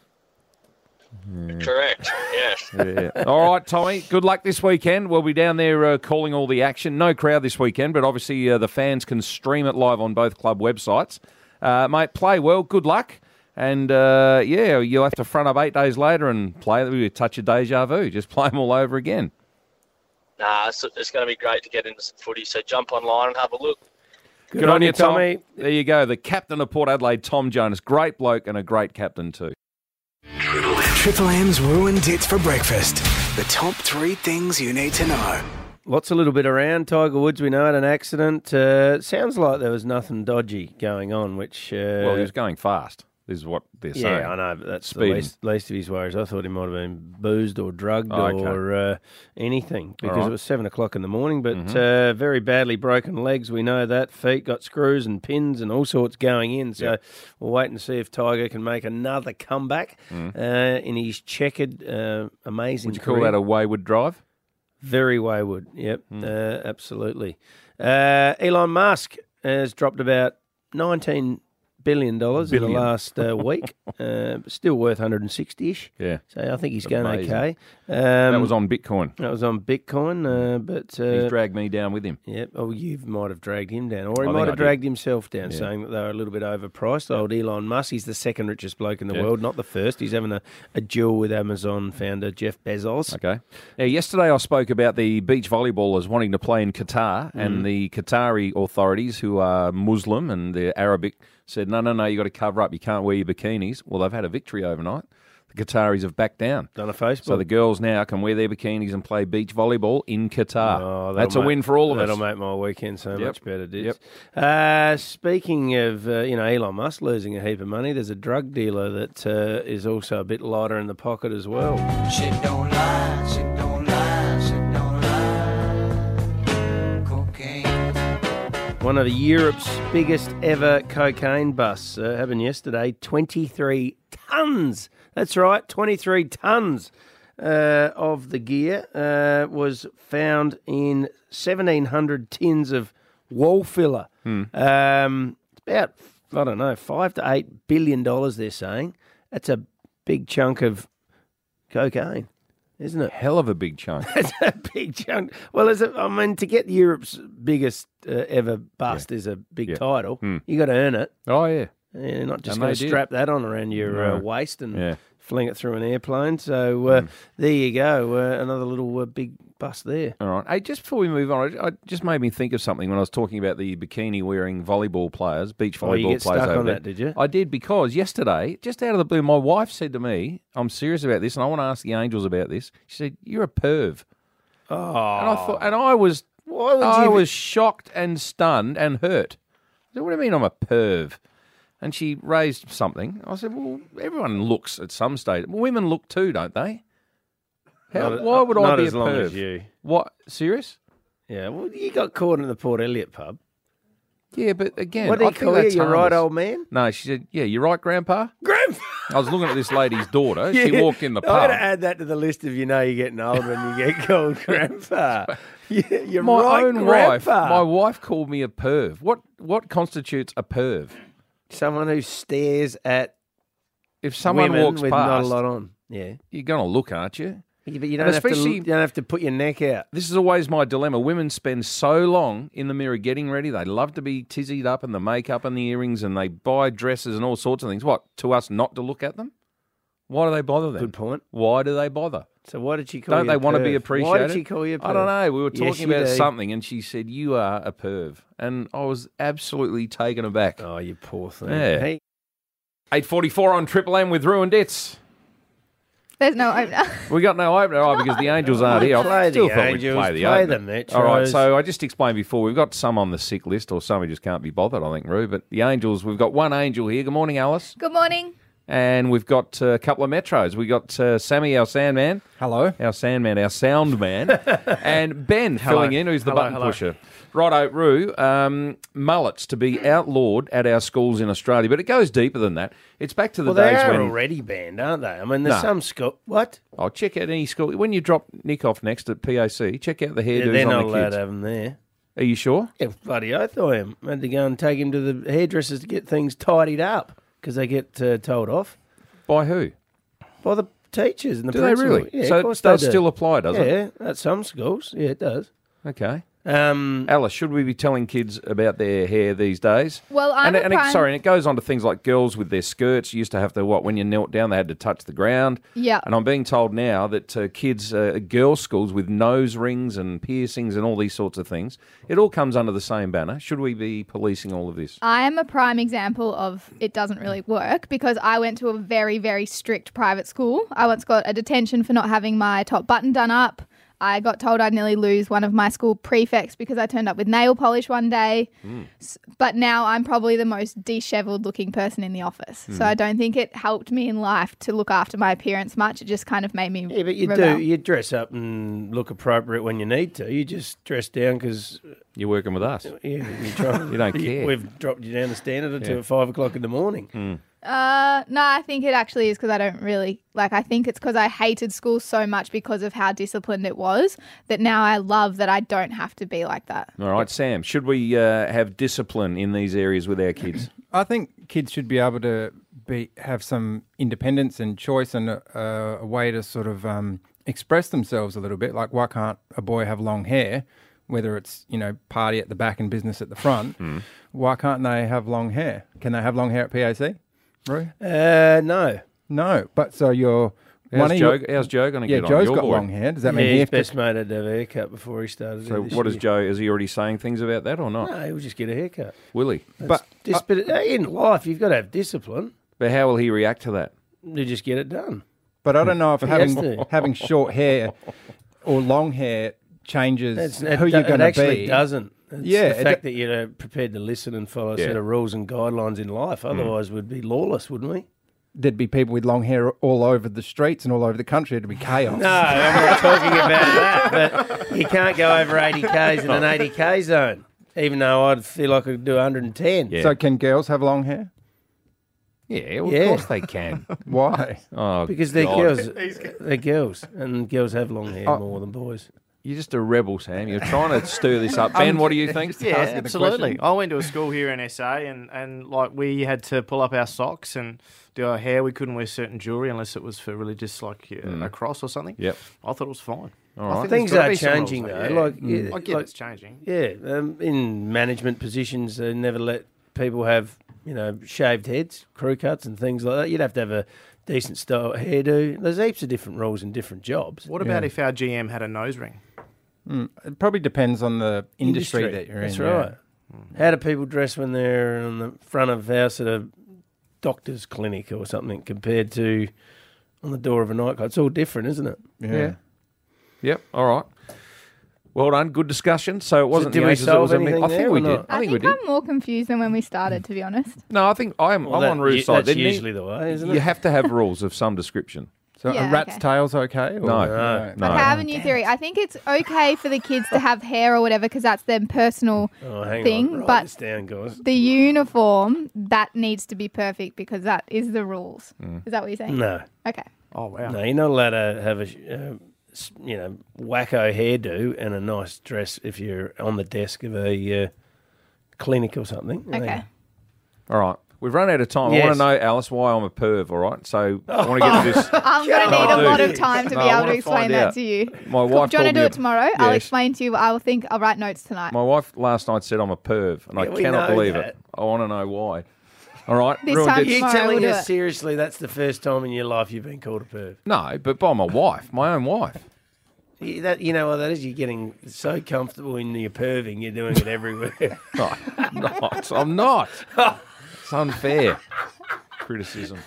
Correct. Yes. Yeah. All right, Tommy. Good luck this weekend. We'll be down there uh, calling all the action. No crowd this weekend, but obviously uh, the fans can stream it live on both club websites. Uh, mate, play well. Good luck. And, uh, yeah, you'll have to front up eight days later and play with a touch of deja vu. Just play them all over again. Nah, it's, it's going to be great to get into some footy. So jump online and have a look. Good, on you, Tommy. There you go. The captain of Port Adelaide, Tom Jonas. Great bloke and a great captain too. Triple M's ruined Ditz for breakfast. The top three things you need to know. Lots a little bit around. Tiger Woods, we know, had an accident. Uh, sounds like there was nothing dodgy going on, which... Uh, Well, he was going fast. This is what they're saying. Yeah, I know, but that's the Speeding. least, least of his worries. I thought he might have been boozed or drugged Oh, okay. or uh, anything because All right. it was seven o'clock in the morning. But Mhm. uh, very badly broken legs, we know that. Feet got screws and pins and all sorts going in. So Yep. we'll wait and see if Tiger can make another comeback Mm. uh, in his checkered, uh, amazing Would you call career. that a wayward drive? Very wayward. Yep, Hmm. uh, absolutely. Uh, Elon Musk has dropped about nineteen billion dollars in the Billion. last uh, week. uh, still worth one hundred sixty-ish. Yeah. So I think he's going Amazing. okay. Um, That was on Bitcoin. That was on Bitcoin, uh, but uh, He's dragged me down with him. Yep. Oh, you might have dragged him down, or he I think might I have did. dragged himself down, Yeah. saying that they were a little bit overpriced. Old Elon Musk, he's the second richest bloke in the Yeah. world, not the first. He's having a, a duel with Amazon founder Jeff Bezos. Okay. Now, yesterday I spoke about the beach volleyballers wanting to play in Qatar, Mm. and the Qatari authorities, who are Muslim and they're Arabic, said, no, no, no, you got to cover up. You can't wear your bikinis. Well, they've had a victory overnight. The Qataris have backed down. Done a Facebook. So the girls now can wear their bikinis and play beach volleyball in Qatar. Oh, That's a that'll win make- for all of that'll us. make my weekend so Yep. much better, Dids. Uh, speaking of, uh, you know, Elon Musk losing a heap of money, there's a drug dealer that uh, is also a bit lighter in the pocket as well. Shit don't lie, shit don't lie, shit don't lie. Cocaine. One of Europe's biggest ever cocaine busts uh, happened yesterday. twenty-three tonnes. That's right, twenty-three tonnes uh, of the gear uh, was found in seventeen hundred tins of wall filler. Hmm. Um, it's about, I don't know, five to eight billion dollars, they're saying. That's a big chunk of cocaine, isn't it? Hell of a big chunk. It's a big chunk. Well, is it, I mean, to get Europe's biggest uh, ever bust is a big Yeah. title. Hmm. You got to earn it. Oh, yeah. You're not just And going they to did. strap that on around your uh, No. waist and Yeah. fling it through an airplane. So uh, Mm. there you go. Uh, another little uh, big bust there. All right. Hey, just before we move on, it, it just made me think of something when I was talking about the bikini-wearing volleyball players, beach volleyball Oh, you get players stuck over on there. that, did you? I did, because yesterday, just out of the blue, my wife said to me, I'm serious about this, and I want to ask the Angels about this. She said, you're a perv. Oh. And I thought, and I was, Why would I you be- was shocked and stunned and hurt. I said, what do you mean I'm a perv? And she raised something. I said, well, everyone looks at some stage. Well, women look too, don't they? How, Not- why would I not be as a long perv? as you. What? Serious? Yeah, well, you got caught in the Port Elliot pub. Yeah, but again, What did I he think call you? that's You're right, harmless. old man? No, she said, yeah, you're right, Grandpa. Grandpa! I was looking at this lady's daughter. She Yeah. walked in the I'm going pub. to add that to the list of you know you're getting older and you get called grandpa. Yeah, you're my right, own wife, grandpa. my wife called me a perv. What what constitutes a perv? Someone who stares at If someone women walks with past, not a lot on. Yeah. you're going to look, aren't you? Yeah, but you And don't, have to, especially- you don't have to put your neck out. This is always my dilemma. Women spend so long in the mirror getting ready. They love to be tizzied up and the makeup and the earrings, and they buy dresses and all sorts of things. What, to us not to look at them? Why do they bother then? Good point. Why do they bother? So why did she call Don't you they a want to be perv? appreciated? Why did she call you a perv? I don't know. We were Yes, talking you about do. something, and she said, "You are a perv," and I was absolutely taken aback. Oh, you poor thing. Yeah. Hey, eight forty-four on Triple M with Ruined Dits. There's no opener. We got no opener, oh, because the Angels aren't here. Play I still the thought we'd Angels, play the play opener. the Metros. All right, so I just explained before, we've got some on the sick list, or some who just can't be bothered, I think, Roo. But the Angels, we've got one Angel here. Good morning, Alice. Good morning. And we've got uh, a couple of Metros. We've got uh, Sammy, our Sandman. Hello. Our Sandman, our Sound Man. And Ben Hello. filling in, who's the Hello, button hello. pusher. Righto, Roo, um, mullets to be outlawed at our schools in Australia. But it goes deeper than that. It's back to the well, they days are when... already banned, aren't they? I mean, there's No. some school. What? I'll check out any school. When you drop Nick off next at P A C, check out the Yeah, hairdos they're on not the allowed kids. to have them there. Are you sure? Yeah, bloody oath I am. I had to go and take him to the hairdressers to get things tidied up because they get uh, told off. By who? By the teachers and the Do they principal. really? Yeah, So of it course does they do. still apply, does yeah, it? Yeah, at some schools. Yeah, it does. Okay. Um, Alice, should we be telling kids about their hair these days? Well, I'm and, a and it, prime- sorry, and it goes on to things like girls with their skirts used to have to, what, when you knelt down, they had to touch the ground. Yeah. And I'm being told now that uh, kids, uh, girls' schools with nose rings and piercings and all these sorts of things, it all comes under the same banner. Should we be policing all of this? I am a prime example of it doesn't really work because I went to a very, very strict private school. I once got a detention for not having my top button done up. I got told I'd nearly lose one of my school prefects because I turned up with nail polish one day. Mm. S- But now I'm probably the most dishevelled looking person in the office. So Mm. I don't think it helped me in life to look after my appearance much. It just kind of made me yeah, but you rebel. do. You dress up and look appropriate when you need to. You just dress down because You're working with us. yeah, you, try, You don't care. We've dropped you down the standard or two Yeah. at five o'clock in the morning. Mm. Uh, no, I think it actually is because I don't really like. I think it's because I hated school so much because of how disciplined it was that now I love that I don't have to be like that. All right, Sam, should we uh, have discipline in these areas with our kids? I think kids should be able to be have some independence and choice and a, a way to sort of um, express themselves a little bit. Like, why can't a boy have long hair, whether it's, you know, party at the back and business at the front? Mm. Why can't they have long hair? Can they have long hair at P A C? Roo? Uh, no. No, but so you're... How's one of Joe, your- how's Joe going to yeah, get on? Joe's Your got boy? long hair. Does that mean yeah, he his have to- best mate had to have a haircut before he started. So this what is year. Joe, is he already saying things about that or not? No, he'll just get a haircut. Will he? But, dis- but uh, in life, you've got to have discipline. But how will he react to that? You just get it done. But I don't know if He has having to. having short hair or long hair changes That's, it, who do- you're it going to actually be. doesn't. It's Yeah, the it fact do- that you're prepared to listen and follow a Yeah. set of rules and guidelines in life. Otherwise, we'd be lawless, wouldn't we? There'd be people with long hair all over the streets and all over the country. It'd be chaos. No, I'm not talking about that. But you can't go over eighty k's in an eighty k zone, even though I'd feel like I could do one hundred ten. So can girls have long hair? Yeah, well, Yeah. of course they can. Why? Oh, Because they're God. girls. They're girls, and girls have long hair Oh. more than boys. You're just a rebel, Sam. You're trying to stir this up. Ben, what do you think? Yeah, absolutely. I went to a school here in S A, and, and like we had to pull up our socks and do our hair. We couldn't wear certain jewelry unless it was for religious, like uh, Mm. a cross or something. Yep. I thought it was fine. All I right. think Things there's gotta are be some rules, changing though, though. yeah. Like, Mm. yeah, I get like- it's changing. Yeah, um, in management positions, they never let people have you know shaved heads, crew cuts, and things like that. You'd have to have a decent style hairdo. There's heaps of different rules in different jobs. What about if our G M had a nose ring? Mm, it probably depends on the industry, that you're That's in. right. How do people dress when they're on the front of house at a doctor's clinic or something compared to on the door of a nightclub? It's all different, isn't it? Yeah. Yeah. Yep. All right. Well done. Good discussion. So it wasn't did the we Angels, it solve was a mi- anything I think there we or did. not? I I think we think did. I'm more confused than when we started, to be honest. No, I think I'm, Well, I'm that- on Rue's you- side. that's There need- usually the way, isn't You it? have to have rules of some description. So Yeah, a rat's okay. tail's okay? Or? No, No. no. Okay, I have a new theory. I think it's okay for the kids to have hair or whatever because that's their personal Oh, hang thing. on. Write But this down, guys. the uniform, that needs to be perfect because that is the rules. Mm. Is that what you're saying? No. Okay. Oh, wow. No, you're not allowed to have a, uh, s- you know, wacko hairdo and a nice dress if you're on the desk of a uh, clinic or something. Okay. All right. We've run out of time. I Yes. want to know, Alice, why I'm a perv, all right? So I want to get to this. I'm going to No, need I a do. lot of time to No, be I able wanna to explain find that out. to you. My Cool. wife Do you want to called do me it a- tomorrow? I'll Yes. explain to you. I'll think. I'll write notes tonight. My wife last night said I'm a perv, and Yeah, I we cannot know believe that. it. I want to know why. All right. This ruined time it. You tomorrow telling we'll do us it. seriously that's the first time in your life you've been called a perv? No, but by my wife, my own wife. You, that, you know what that is? You're getting so comfortable in your perving, you're doing it everywhere. No, I'm not. I'm not. It's unfair criticism.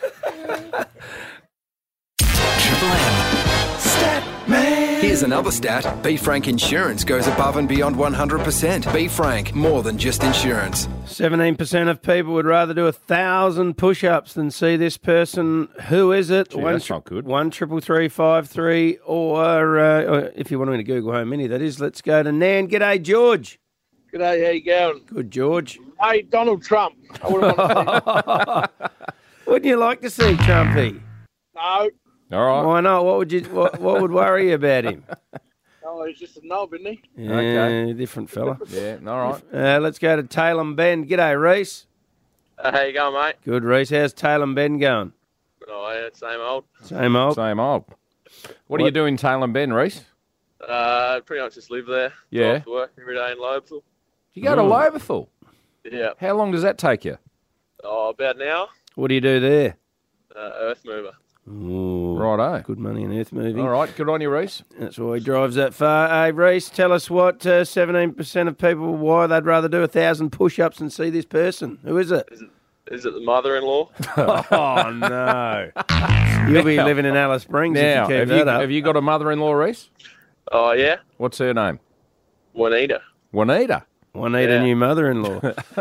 Triple M. Stat Man. Here's another stat. B. Frank Insurance goes above and beyond one hundred percent. B. Frank, more than just insurance. seventeen percent of people would rather do a thousand push-ups than see this person. Who is it? Gee, one, that's not good. One triple three five three, or, uh, or if you want me to Google Home Mini, that is. Let's go to Nan. G'day, George. G'day, how you going? Good, George. Hey, Donald Trump. I wouldn't want to Wouldn't you like to see Trumpy? see. No, All right. Why not? What would you? What, what would worry you about him? no, he's just a knob, isn't he? Yeah, Okay. different fella. Yeah, all right. Uh, let's go to Taylor Bend. G'day, Reese. Uh, how you going, mate? Good, Reese. How's Taylor Bend going? Oh, yeah, same old. Same old. Same old. What, do you do in Taylor and Ben, Reese? Uh, pretty much just live there. Yeah. Drive to work every day in Lobethal. You go to Mm. Lobethal. Yeah. How long does that take you? Oh, about an hour. What do you do there? Uh, earth mover. Ooh, Righto. Good money in earth moving. All right. Good on you, Reese. That's why he drives that far. Hey, Reese, tell us what uh, seventeen percent of people, why they'd rather do a thousand push-ups than see this person. Who is it? Is it, is it the mother-in-law? Oh, no. You'll be living in Alice Springs Now, if you keep have that you, up. have you got a mother-in-law, Reese? Oh, yeah. What's her name? Juanita. Juanita. Juanita, Yeah. new mother-in-law.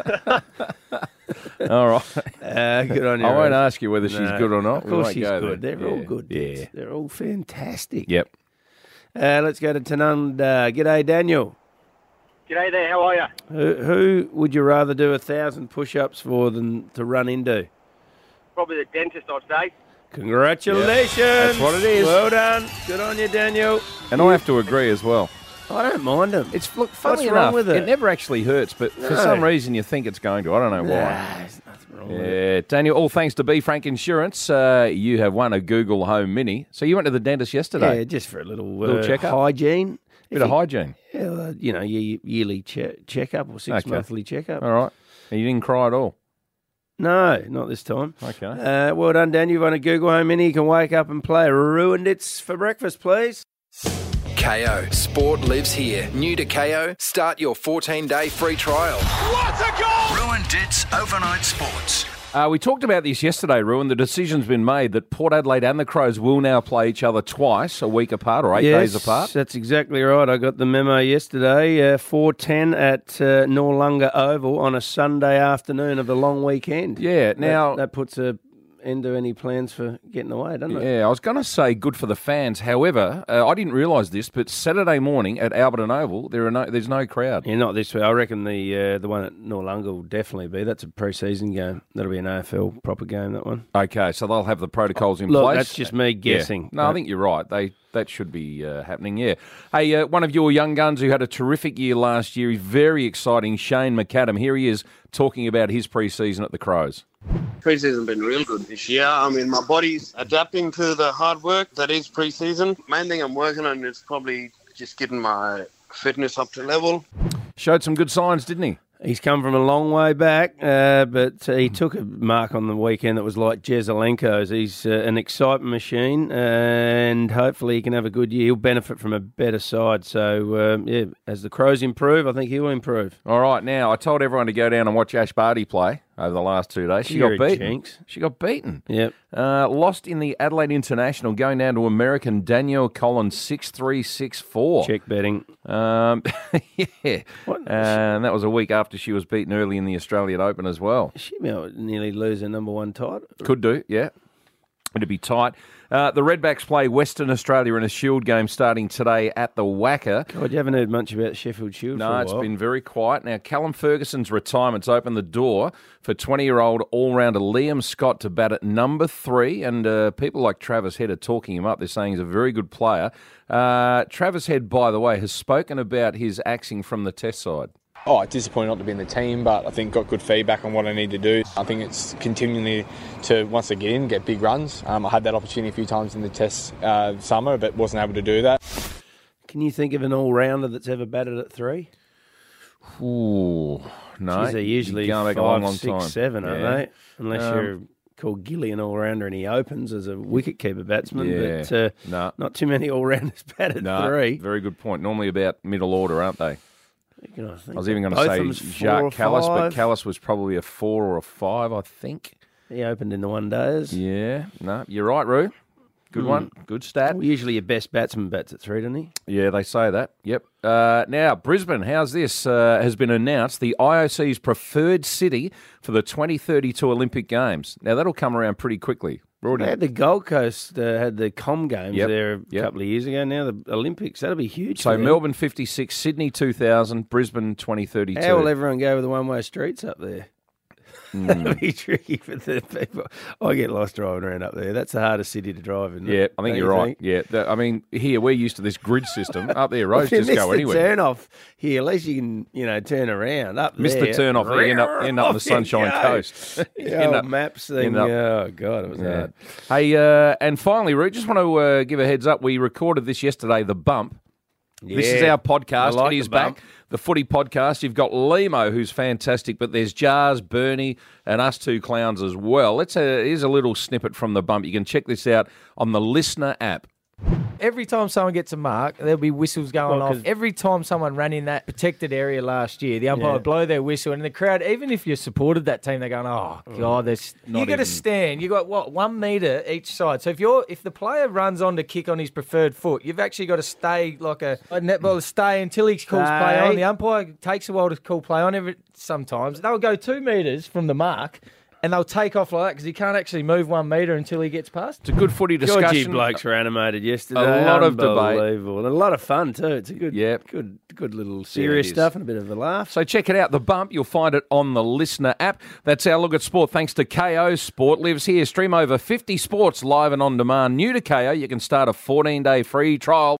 All right. Uh, good on you, I won't Reese. ask you whether she's No, good or not. Of We course won't she's go good. there. They're all Yeah. good. Yeah. They're all fantastic. Yep. Uh, let's go to Tanunda. G'day, Daniel. G'day there, how are you? Who, who would you rather do a thousand push-ups for than to run into? Probably the dentist, I'd say. Congratulations. That's what it is. Well done. Good on you, Daniel. And I have to agree as well. I don't mind them. It's look funny What's enough. wrong with it? It never actually hurts, but for No. some reason you think it's going to. I don't know why. Nah, there's nothing wrong with it. Yeah, Daniel. All thanks to B Frank Insurance, uh, you have won a Google Home Mini. So you went to the dentist yesterday. Yeah, just for a little, Little uh, checkup? hygiene. Bit If of you- hygiene. Yeah, well, you know, your yearly che- checkup or six Okay. monthly checkup. All right. And you didn't cry at all. No, not this time. Okay. Uh, well done, Dan. You've won a Google Home Mini. You can wake up and play Ruined It's for breakfast, please. K O. Sport lives here. New to K O? Start your fourteen-day free trial. What a goal! Ruined It's Overnight Sports. Uh, we talked about this yesterday, Ruin. The decision's been made that Port Adelaide and the Crows will now play each other twice, a week apart or eight yes, days apart. That's exactly right. I got the memo yesterday. Uh, four ten at uh, Norlunga Oval on a Sunday afternoon of the long weekend. Yeah, now- That, that puts a end to any plans for getting away, doesn't it? Yeah, I was going to say good for the fans. However, uh, I didn't realise this, but Saturday morning at Alberton Oval, there are no, there's no crowd. Yeah, not this way. I reckon the uh, the one at Norlunga will definitely be. That's a pre-season game. That'll be an A F L proper game, that one. Okay, so they'll have the protocols in Look, place. that's just me guessing. Yeah. No, I think you're right. They that should be uh, happening. Yeah. Hey, uh, one of your young guns who had a terrific year last year. He's very exciting. Shane McAdam. Here he is talking about his pre-season at the Crows. Pre-season been real good this year. I mean, my body's adapting to the hard work that is pre-season. Main thing I'm working on is probably just getting my fitness up to level. Showed some good signs, didn't he? He's come from a long way back, uh, but uh, he took a mark on the weekend that was like Jezelenko's. He's uh, an excitement machine, and hopefully he can have a good year. He'll benefit from a better side. So, um, yeah, as the Crows improve, I think he'll improve. All right, now, I told everyone to go down and watch Ash Barty play over the last two days. She You're got a beaten. jinx. She got beaten. Yep. Uh, lost in the Adelaide International, going down to American Danielle Collins six three six four. Check betting. Um, yeah. And that was a week after she was beaten early in the Australian Open as well. She might nearly lose her number one title. Could do, yeah. It'd be tight. Uh, the Redbacks play Western Australia in a Shield game starting today at the Wacker. God, you haven't heard much about Sheffield Shield No, for a it's while. been very quiet. Now, Callum Ferguson's retirement's opened the door for twenty-year-old all-rounder Liam Scott to bat at number three, and uh, people like Travis Head are talking him up. They're saying he's a very good player. Uh, Travis Head, by the way, has spoken about his axing from the Test side. Oh, disappointed not to be in the team, but I think got good feedback on what I need to do. I think it's continually to, once I get in, get big runs. Um, I had that opportunity a few times in the Test uh, summer, but wasn't able to do that. Can you think of an all-rounder that's ever batted at three? Ooh, no. Jeez, they're usually You're going five, back a long, long six, time. seven, aren't Yeah. they? Unless Um, you're called Gilly an all-rounder and he opens as a wicket-keeper batsman. Yeah. But uh, No. not too many all-rounders bat at No, three. very good point. Normally about middle order, aren't they? You know, I, think I was even going to both say of them's four Jacques or Callis, but five. Callis was probably a four or a five, I think. He opened in the one-days. Yeah, no, you're right, Roo. Good Hmm. one. Good stat. Well, usually your best batsman bats at three, doesn't he? Yeah, they say that. Yep. Uh, now, Brisbane, how's this? Uh, has been announced the I O C's preferred city for the twenty thirty-two Olympic Games. Now, that'll come around pretty quickly. We're already- They had the Gold Coast uh, had the Com Games Yep, there a yep. couple of years ago. Now the Olympics, that'll be huge. So for them. Melbourne fifty-six, Sydney two thousand, Brisbane twenty thirty-two. How will everyone go with the one-way streets up there? Mm. That'll be tricky for the people. I get lost driving around up there. That's the hardest city to drive in. Yeah, I think you're right. Yeah, that- I mean, here we're used to this grid system. Up there, roads Well, just you go miss the anywhere. turn off here. At least you can, you know, turn around up Miss there. the turn off. You end up, end up on the Off you Sunshine go. Coast. The End old up- maps thing. end up- Oh God, it was Yeah. hard. Hey, uh, and finally, Root, just want to uh, give a heads up. We recorded this yesterday, The Bump. This is Yeah. our podcast. I like it is The Bump. back. The Footy Podcast. You've got Limo, who's fantastic, but there's Jars, Bernie, and us two clowns as well. Let's uh, here's a little snippet from The Bump. You can check this out on the Listener app. Every time someone gets a mark, there'll be whistles going Well, off. 'cause- Every time someone ran in that protected area last year, the umpire Yeah. would blow their whistle, and the crowd, even if you supported that team, they're going, "Oh God, there's Not you got to even- stand. You got what one meter each side. So if you're if the player runs on to kick on his preferred foot, you've actually got to stay like a, a netballer, stay until he calls play on. Stay. The umpire takes a while to call play on. Every sometimes they'll go two meters from the mark. And they'll take off like that because he can't actually move one metre until he gets past. It's a good footy discussion. Georgie blokes were animated yesterday. A lot of debate. Unbelievable. And a lot of fun too. It's a good, Yep. good, good little serious it is. stuff and a bit of a laugh. So check it out, The Bump. You'll find it on the Listener app. That's our look at sport. Thanks to K O Sport. Lives here. Stream over fifty sports live and on demand. New to K O, you can start a fourteen-day free trial.